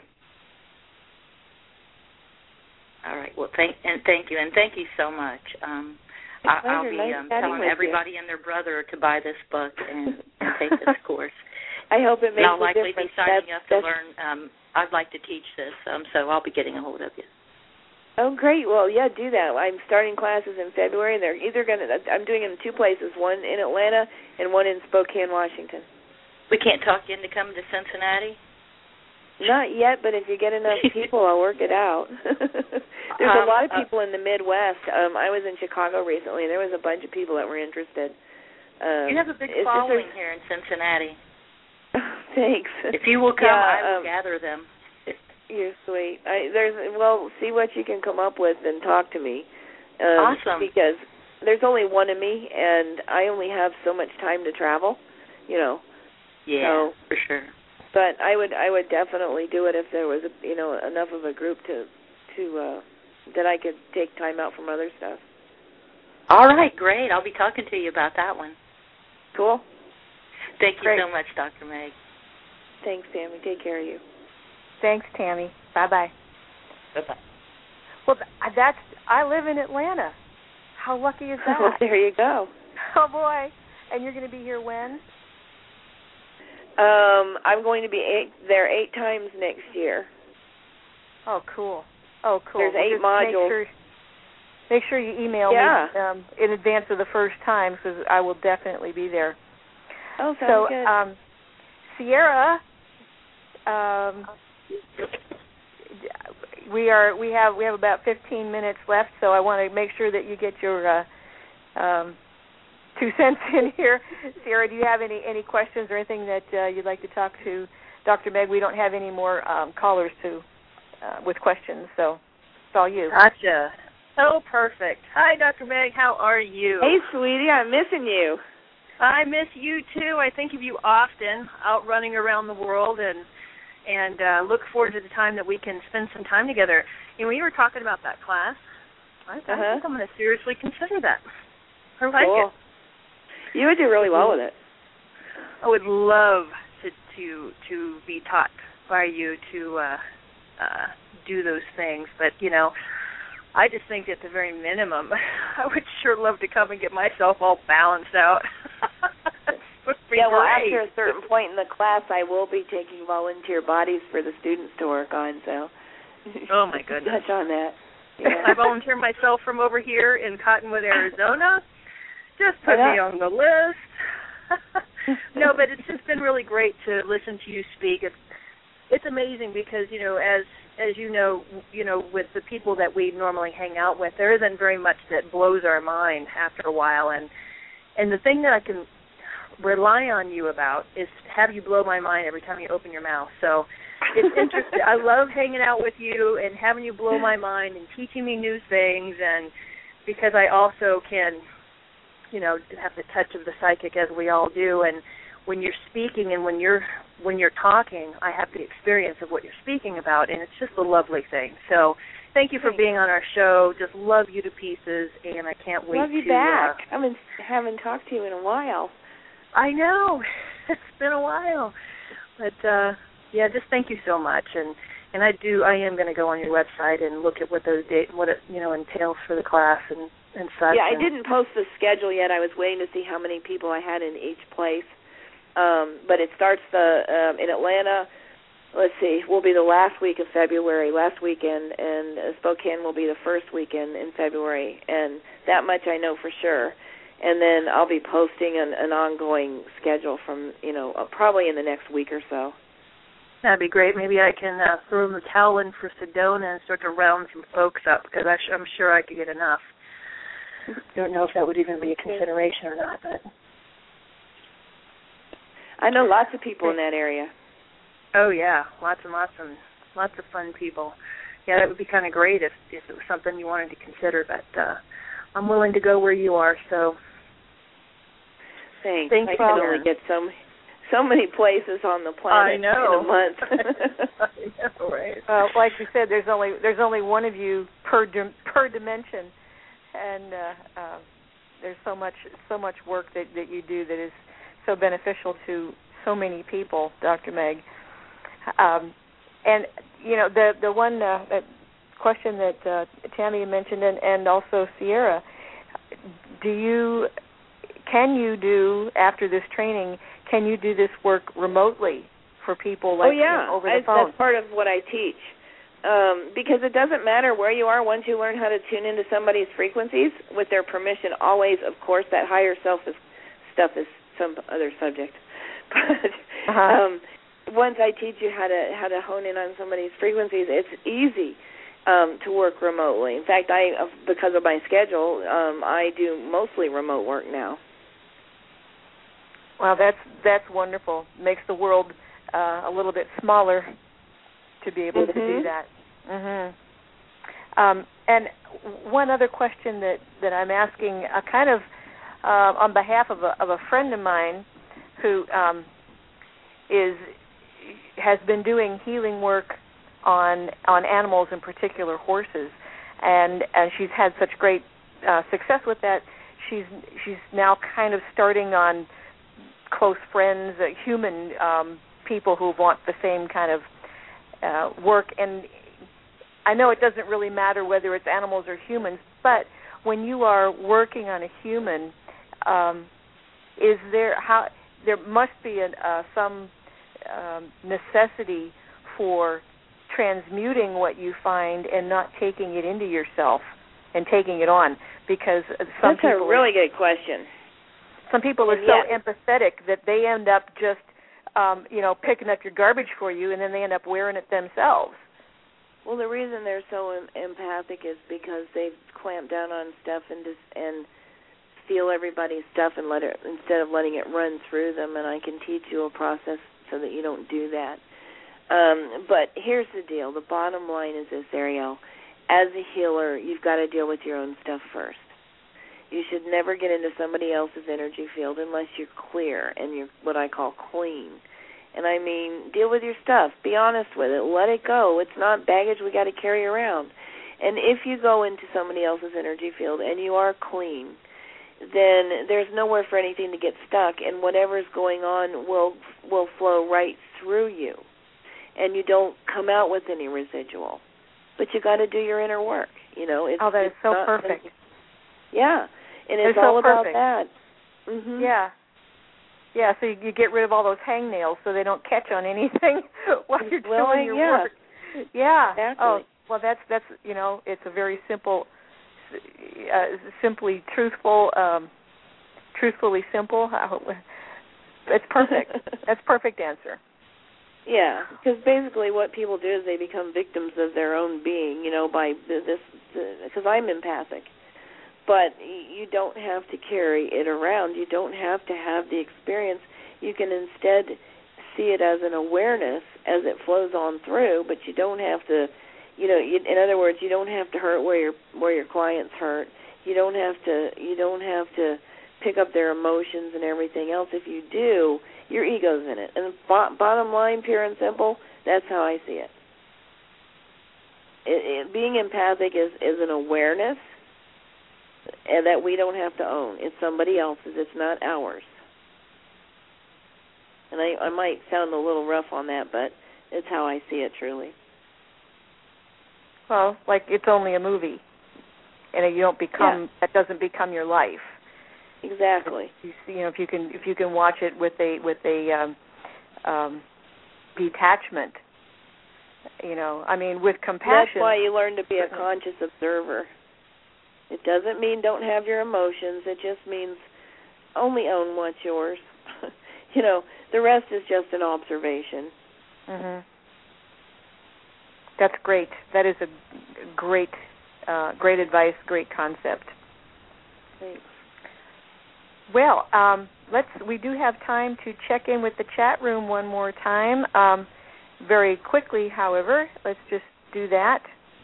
All right. Well, thank you, and thank you so much. I'll be telling everybody and their brother to buy this book and take this course. I hope it makes a difference. And I'll likely be signing up to learn. I'd like to teach this, so I'll be getting a hold of you. Oh, great. Well, yeah, do that. I'm starting classes in February, and they're either I'm doing them in two places, one in Atlanta and one in Spokane, Washington. We can't talk you into coming to Cincinnati? Not yet, but if you get enough people, I'll work it out. There's a lot of people in the Midwest. I was in Chicago recently, and there was a bunch of people that were interested. You have a big following here in Cincinnati. Thanks. If you will come, I will gather them. You're sweet. See what you can come up with and talk to me. Awesome. Because there's only one of me, and I only have so much time to travel. Yeah, so, for sure. But I would definitely do it if there was enough of a group to that I could take time out from other stuff. All right, great. I'll be talking to you about that one. Cool. Thank you so much, Dr. Meg. Thanks, Tammy. Take care of you. Thanks, Tammy. Bye-bye. Bye-bye. Well, I live in Atlanta. How lucky is that? Well, there you go. Oh, boy. And you're going to be here when? I'm going to be there 8 times next year. Oh, cool. There's 8 modules. Make sure you email me in advance of the first time, because I will definitely be there. Oh, sounds good. Sierra, we have about 15 minutes left, so I want to make sure that you get your 2 cents in here. Sierra, do you have any questions or anything that you'd like to talk to Dr. Meg? We don't have any more callers with questions, so it's all you. Gotcha. Oh, perfect. Hi, Dr. Meg. How are you? Hey, sweetie. I'm missing you. I miss you, too. I think of you often out running around the world and look forward to the time that we can spend some time together. When you were talking about that class, I think I'm going to seriously consider that. I like it. You would do really well with it. I would love to be taught by you to do those things, but, I just think at the very minimum, I would sure love to come and get myself all balanced out. Well, after a certain point in the class, I will be taking volunteer bodies for the students to work on, so. Oh, my goodness. Touch on that. Yeah. I volunteer myself from over here in Cottonwood, Arizona. Just put me on the list. No, but it's just been really great to listen to you speak. It's amazing because, as you know, with the people that we normally hang out with, there isn't very much that blows our mind after a while. And the thing that I can rely on you about is to have you blow my mind every time you open your mouth. So it's interesting. I love hanging out with you and having you blow my mind and teaching me new things, and because I also can have the touch of the psychic, as we all do, and when you're speaking and when you're talking, I have the experience of what you're speaking about, and it's just a lovely thing. So thank you for being on our show. Just love you to pieces, and I can't wait to... Love you back. I haven't talked to you in a while. I know. It's been a while. But, just thank you so much. And I am going to go on your website and look at what those what it entails for the class and such. Yeah, I didn't post the schedule yet. I was waiting to see how many people I had in each place. But it starts in Atlanta. Let's see, will be the last week of February, last weekend, and Spokane will be the first weekend in February, and that much I know for sure. And then I'll be posting an ongoing schedule from, probably in the next week or so. That'd be great. Maybe I can throw the towel in for Sedona and start to round some folks up, because I'm sure I could get enough. Don't know if that would even be a consideration or not, but I know lots of people in that area. Oh yeah, lots and lots of fun people. Yeah, that would be kind of great if it was something you wanted to consider. But I'm willing to go where you are. So thanks. I can only get so many places on the planet in a month. I know, right? Well, like you said, there's only one of you per dimension, and there's so much work that you do that is so beneficial to so many people, Dr. Meg. And the one question that Tammy mentioned, and also Sierra, can you do, after this training, can you do this work remotely for people over the phone? That's part of what I teach. Because it doesn't matter where you are once you learn how to tune into somebody's frequencies with their permission. Always, of course, that higher self stuff is some other subject. But once I teach you how to hone in on somebody's frequencies, it's easy to work remotely. In fact, because of my schedule, I do mostly remote work now. Well, that's wonderful. Makes the world a little bit smaller to be able to do that. And one other question that I'm asking, kind of on behalf of a friend of mine who has been doing healing work on animals, in particular horses, and she's had such great success with that. She's now kind of starting on close friends, human people who want the same kind of work. And I know it doesn't really matter whether it's animals or humans, but when you are working on a human, there must be some necessity for transmuting what you find and not taking it into yourself and taking it on, because that's a really good question. Some people are so empathetic that they end up just picking up your garbage for you, and then they end up wearing it themselves. Well, the reason they're so empathic is because they've clamped down on stuff and feel everybody's stuff and instead of letting it run through them. And I can teach you a process so that you don't do that. But here's the deal. The bottom line is this, Ariel. As a healer, you've got to deal with your own stuff first. You should never get into somebody else's energy field unless you're clear and you're what I call clean. And I mean, deal with your stuff. Be honest with it. Let it go. It's not baggage we got to carry around. And if you go into somebody else's energy field and you are clean, then there's nowhere for anything to get stuck, and whatever's going on will flow right through you. And you don't come out with any residual. But you got to do your inner work. That is so perfect. Yeah. And it's all about that. Mm-hmm. Yeah, so you get rid of all those hangnails so they don't catch on anything while you're doing your work. Yeah. Exactly. Oh, well, that's it's a very simply truthful, truthfully simple. It's perfect. That's perfect answer. Yeah, because basically what people do is they become victims of their own being, by this, because I'm empathic. But you don't have to carry it around. You don't have to have the experience. You can instead see it as an awareness as it flows on through, but you don't have to, in other words, you don't have to hurt where your clients hurt. You don't have to pick up their emotions and everything else. If you do, your ego's in it. And bottom line, pure and simple, that's how I see it. Being empathic is an awareness and that we don't have to own. It's somebody else's. It's not ours. And I might sound a little rough on that, but it's how I see it truly. Well, like it's only a movie, and you don't become that doesn't become your life. Exactly. If you can watch it with a detachment, with compassion. That's why you learn to be a conscious observer. It doesn't mean don't have your emotions. It just means only own what's yours. The rest is just an observation. Mhm. That's great. That is a great advice, great concept. Thanks. Well, we do have time to check in with the chat room one more time. Very quickly, however, let's just do that.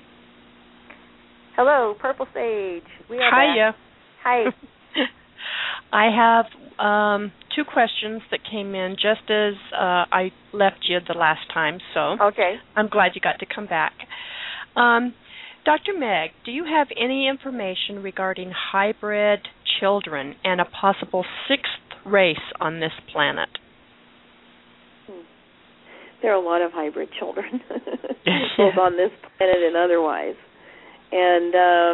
Hello, Purple Sage. We are Hiya. back. Hi. I have 2 questions that came in just as I left you the last time, so okay. I'm glad you got to come back. Dr. Meg, do you have any information regarding hybrid children and a possible 6th race on this planet? There are a lot of hybrid children, both on this planet and otherwise. And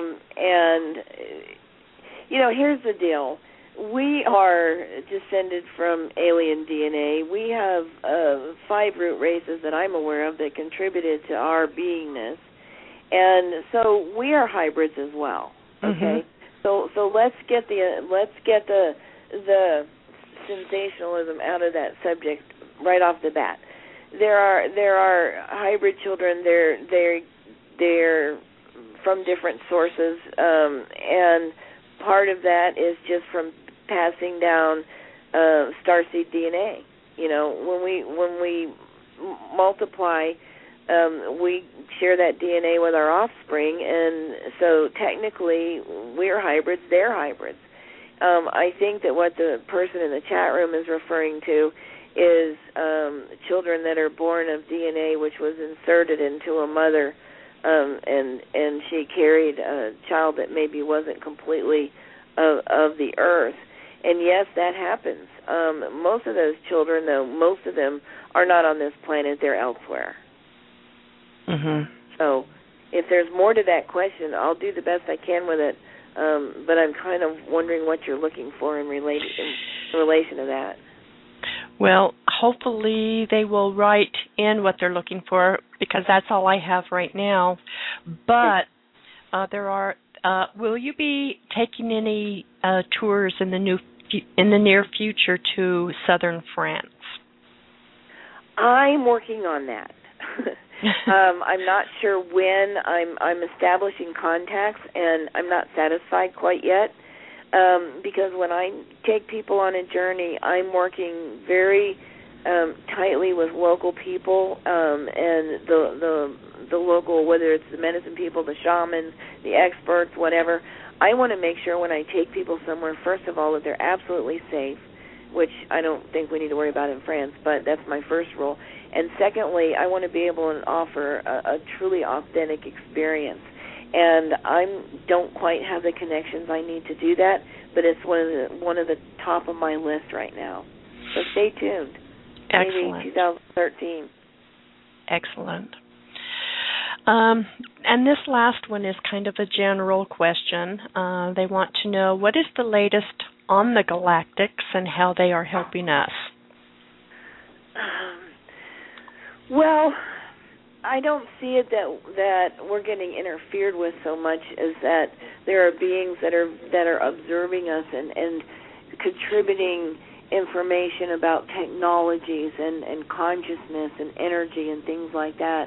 here's the deal. We are descended from alien DNA. We have 5 root races that I'm aware of that contributed to our beingness, and so we are hybrids as well. Okay, so let's get the sensationalism out of that subject right off the bat. There are hybrid children. They're from different sources, and part of that is just from passing down starseed DNA. When we multiply, we share that DNA with our offspring, and so technically we're hybrids, they're hybrids. I think that what the person in the chat room is referring to is children that are born of DNA which was inserted into a mother, and she carried a child that maybe wasn't completely of the earth. And yes, that happens. Most of those children, though, most of them are not on this planet, they're elsewhere. So if there's more to that question, I'll do the best I can with it, but I'm kind of wondering what you're looking for in relation to that. Well, hopefully they will write in what they're looking for, because that's all I have right now. But will you be taking any tours in the near future to southern France? I'm working on that. I'm not sure when. I'm establishing contacts, and I'm not satisfied quite yet. Because when I take people on a journey, I'm working very tightly with local people, and the local, whether it's the medicine people, the shamans, the experts, whatever. I want to make sure when I take people somewhere, first of all, that they're absolutely safe, which I don't think we need to worry about in France, but that's my first rule. And secondly, I want to be able to offer a truly authentic experience. And I don't quite have the connections I need to do that, but it's one of the top of my list right now. So stay tuned. Excellent. Maybe 2013. Excellent. And this last one is kind of a general question. They want to know, what is the latest on the galactics and how they are helping us? Well, I don't see it that we're getting interfered with so much as that there are beings that are observing us and contributing information about technologies and consciousness and energy and things like that.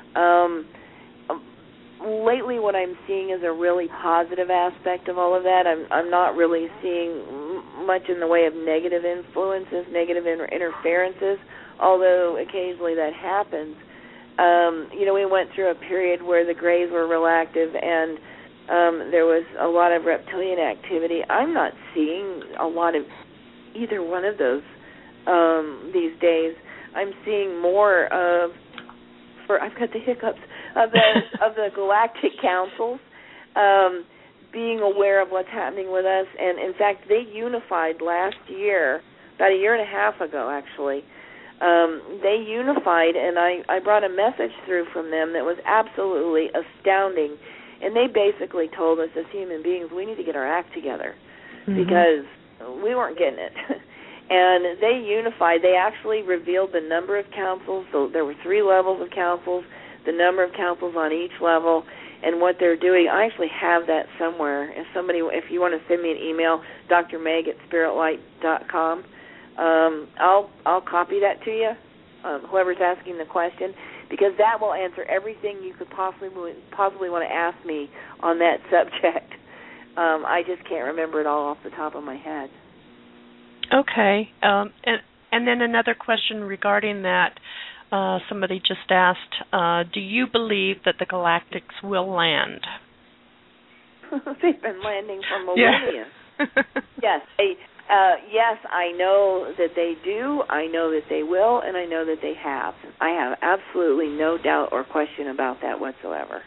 Lately, what I'm seeing is a really positive aspect of all of that. I'm not really seeing much in the way of negative influences, negative interferences, although occasionally that happens. We went through a period where the Greys were real active, and There was a lot of reptilian activity. I'm not seeing a lot of either one of those these days. I'm seeing more of, I've got the hiccups, of the galactic councils being aware of what's happening with us. And, in fact, they unified last year, about a year and a half ago, actually. They unified, and I brought a message through from them that was absolutely astounding. And they basically told us as human beings, we need to get our act together because we weren't getting it. And they unified. They actually revealed the number of councils. So there were 3 levels of councils, the number of councils on each level, and what they're doing. I actually have that somewhere. If you want to send me an email, drmeg@spiritlight.com, I'll copy that to you, whoever's asking the question, because that will answer everything you could possibly want to ask me on that subject. I just can't remember it all off the top of my head. Okay. And then another question regarding that. Somebody just asked, do you believe that the Galactics will land? They've been landing for millennia. Yeah. Yes, I know that they do, I know that they will, and I know that they have. I have absolutely no doubt or question about that whatsoever.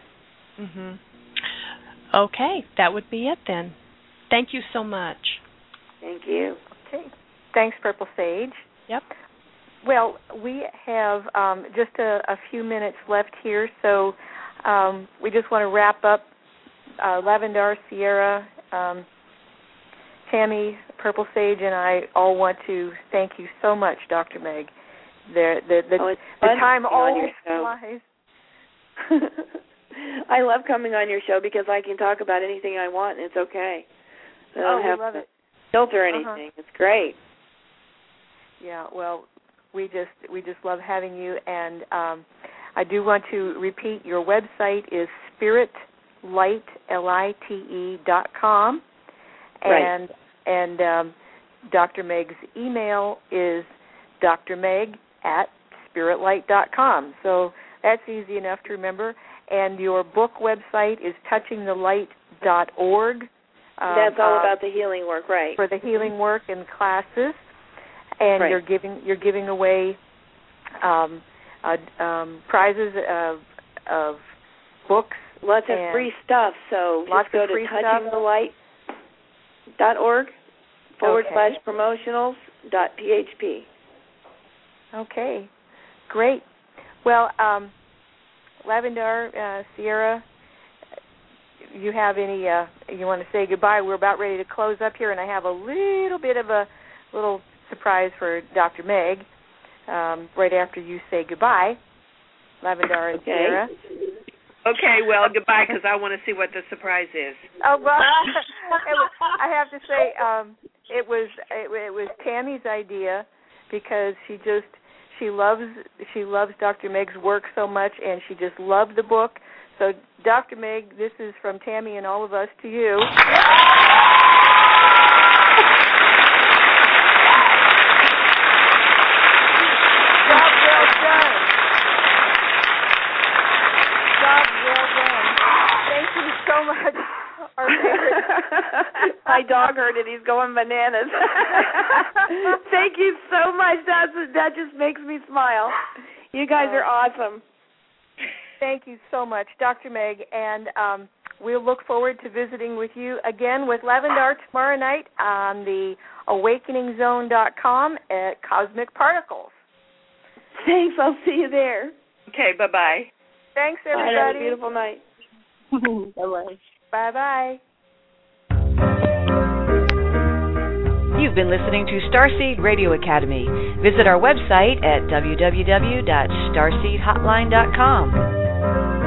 Okay, that would be it then. Thank you so much. Thank you. Okay. Thanks, Purple Sage. Yep. Well, we have just a few minutes left here, so we just want to wrap up. Lavendar, Sierra, Tammy, Purple Sage, and I all want to thank you so much, Dr. Meg. The time always flies. I love coming on your show because I can talk about anything I want, and it's okay. I don't have love to it. filter anything. It's great. Yeah, well, we just love having you, and I do want to repeat your website is spiritlight.com, right. and Dr. Meg's email is drmeg@spiritlight.com. So that's easy enough to remember. And your book website is touchingthelight.org. That's all about the healing work, right? For the healing work and classes. And right. you're giving away prizes of books, lots of free stuff. So just go to touchingthelight.org /promotionals.php. Okay, great. Well, Lavendar, Sierra, you have any? You want to say goodbye? We're about ready to close up here, and I have a little bit of a little surprise for Dr. Meg right after you say goodbye, Lavendar and Sierra. Okay, well, goodbye, because I want to see what the surprise is. Oh, well, I have to say it was Tammy's idea because she loves Dr. Meg's work so much, and she just loved the book. So, Dr. Meg, this is from Tammy and all of us to you. My dog heard it. He's going bananas. Thank you so much. That just makes me smile. You guys are awesome. Thank you so much, Dr. Meg. And we'll look forward to visiting with you again with Lavendar tomorrow night on the awakeningzone.com at Cosmic Particles. Thanks. I'll see you there. Okay, bye-bye. Thanks, everybody. Have a beautiful night. Bye-bye. Bye-bye. You've been listening to Starseed Radio Academy. Visit our website at www.starseedhotline.com.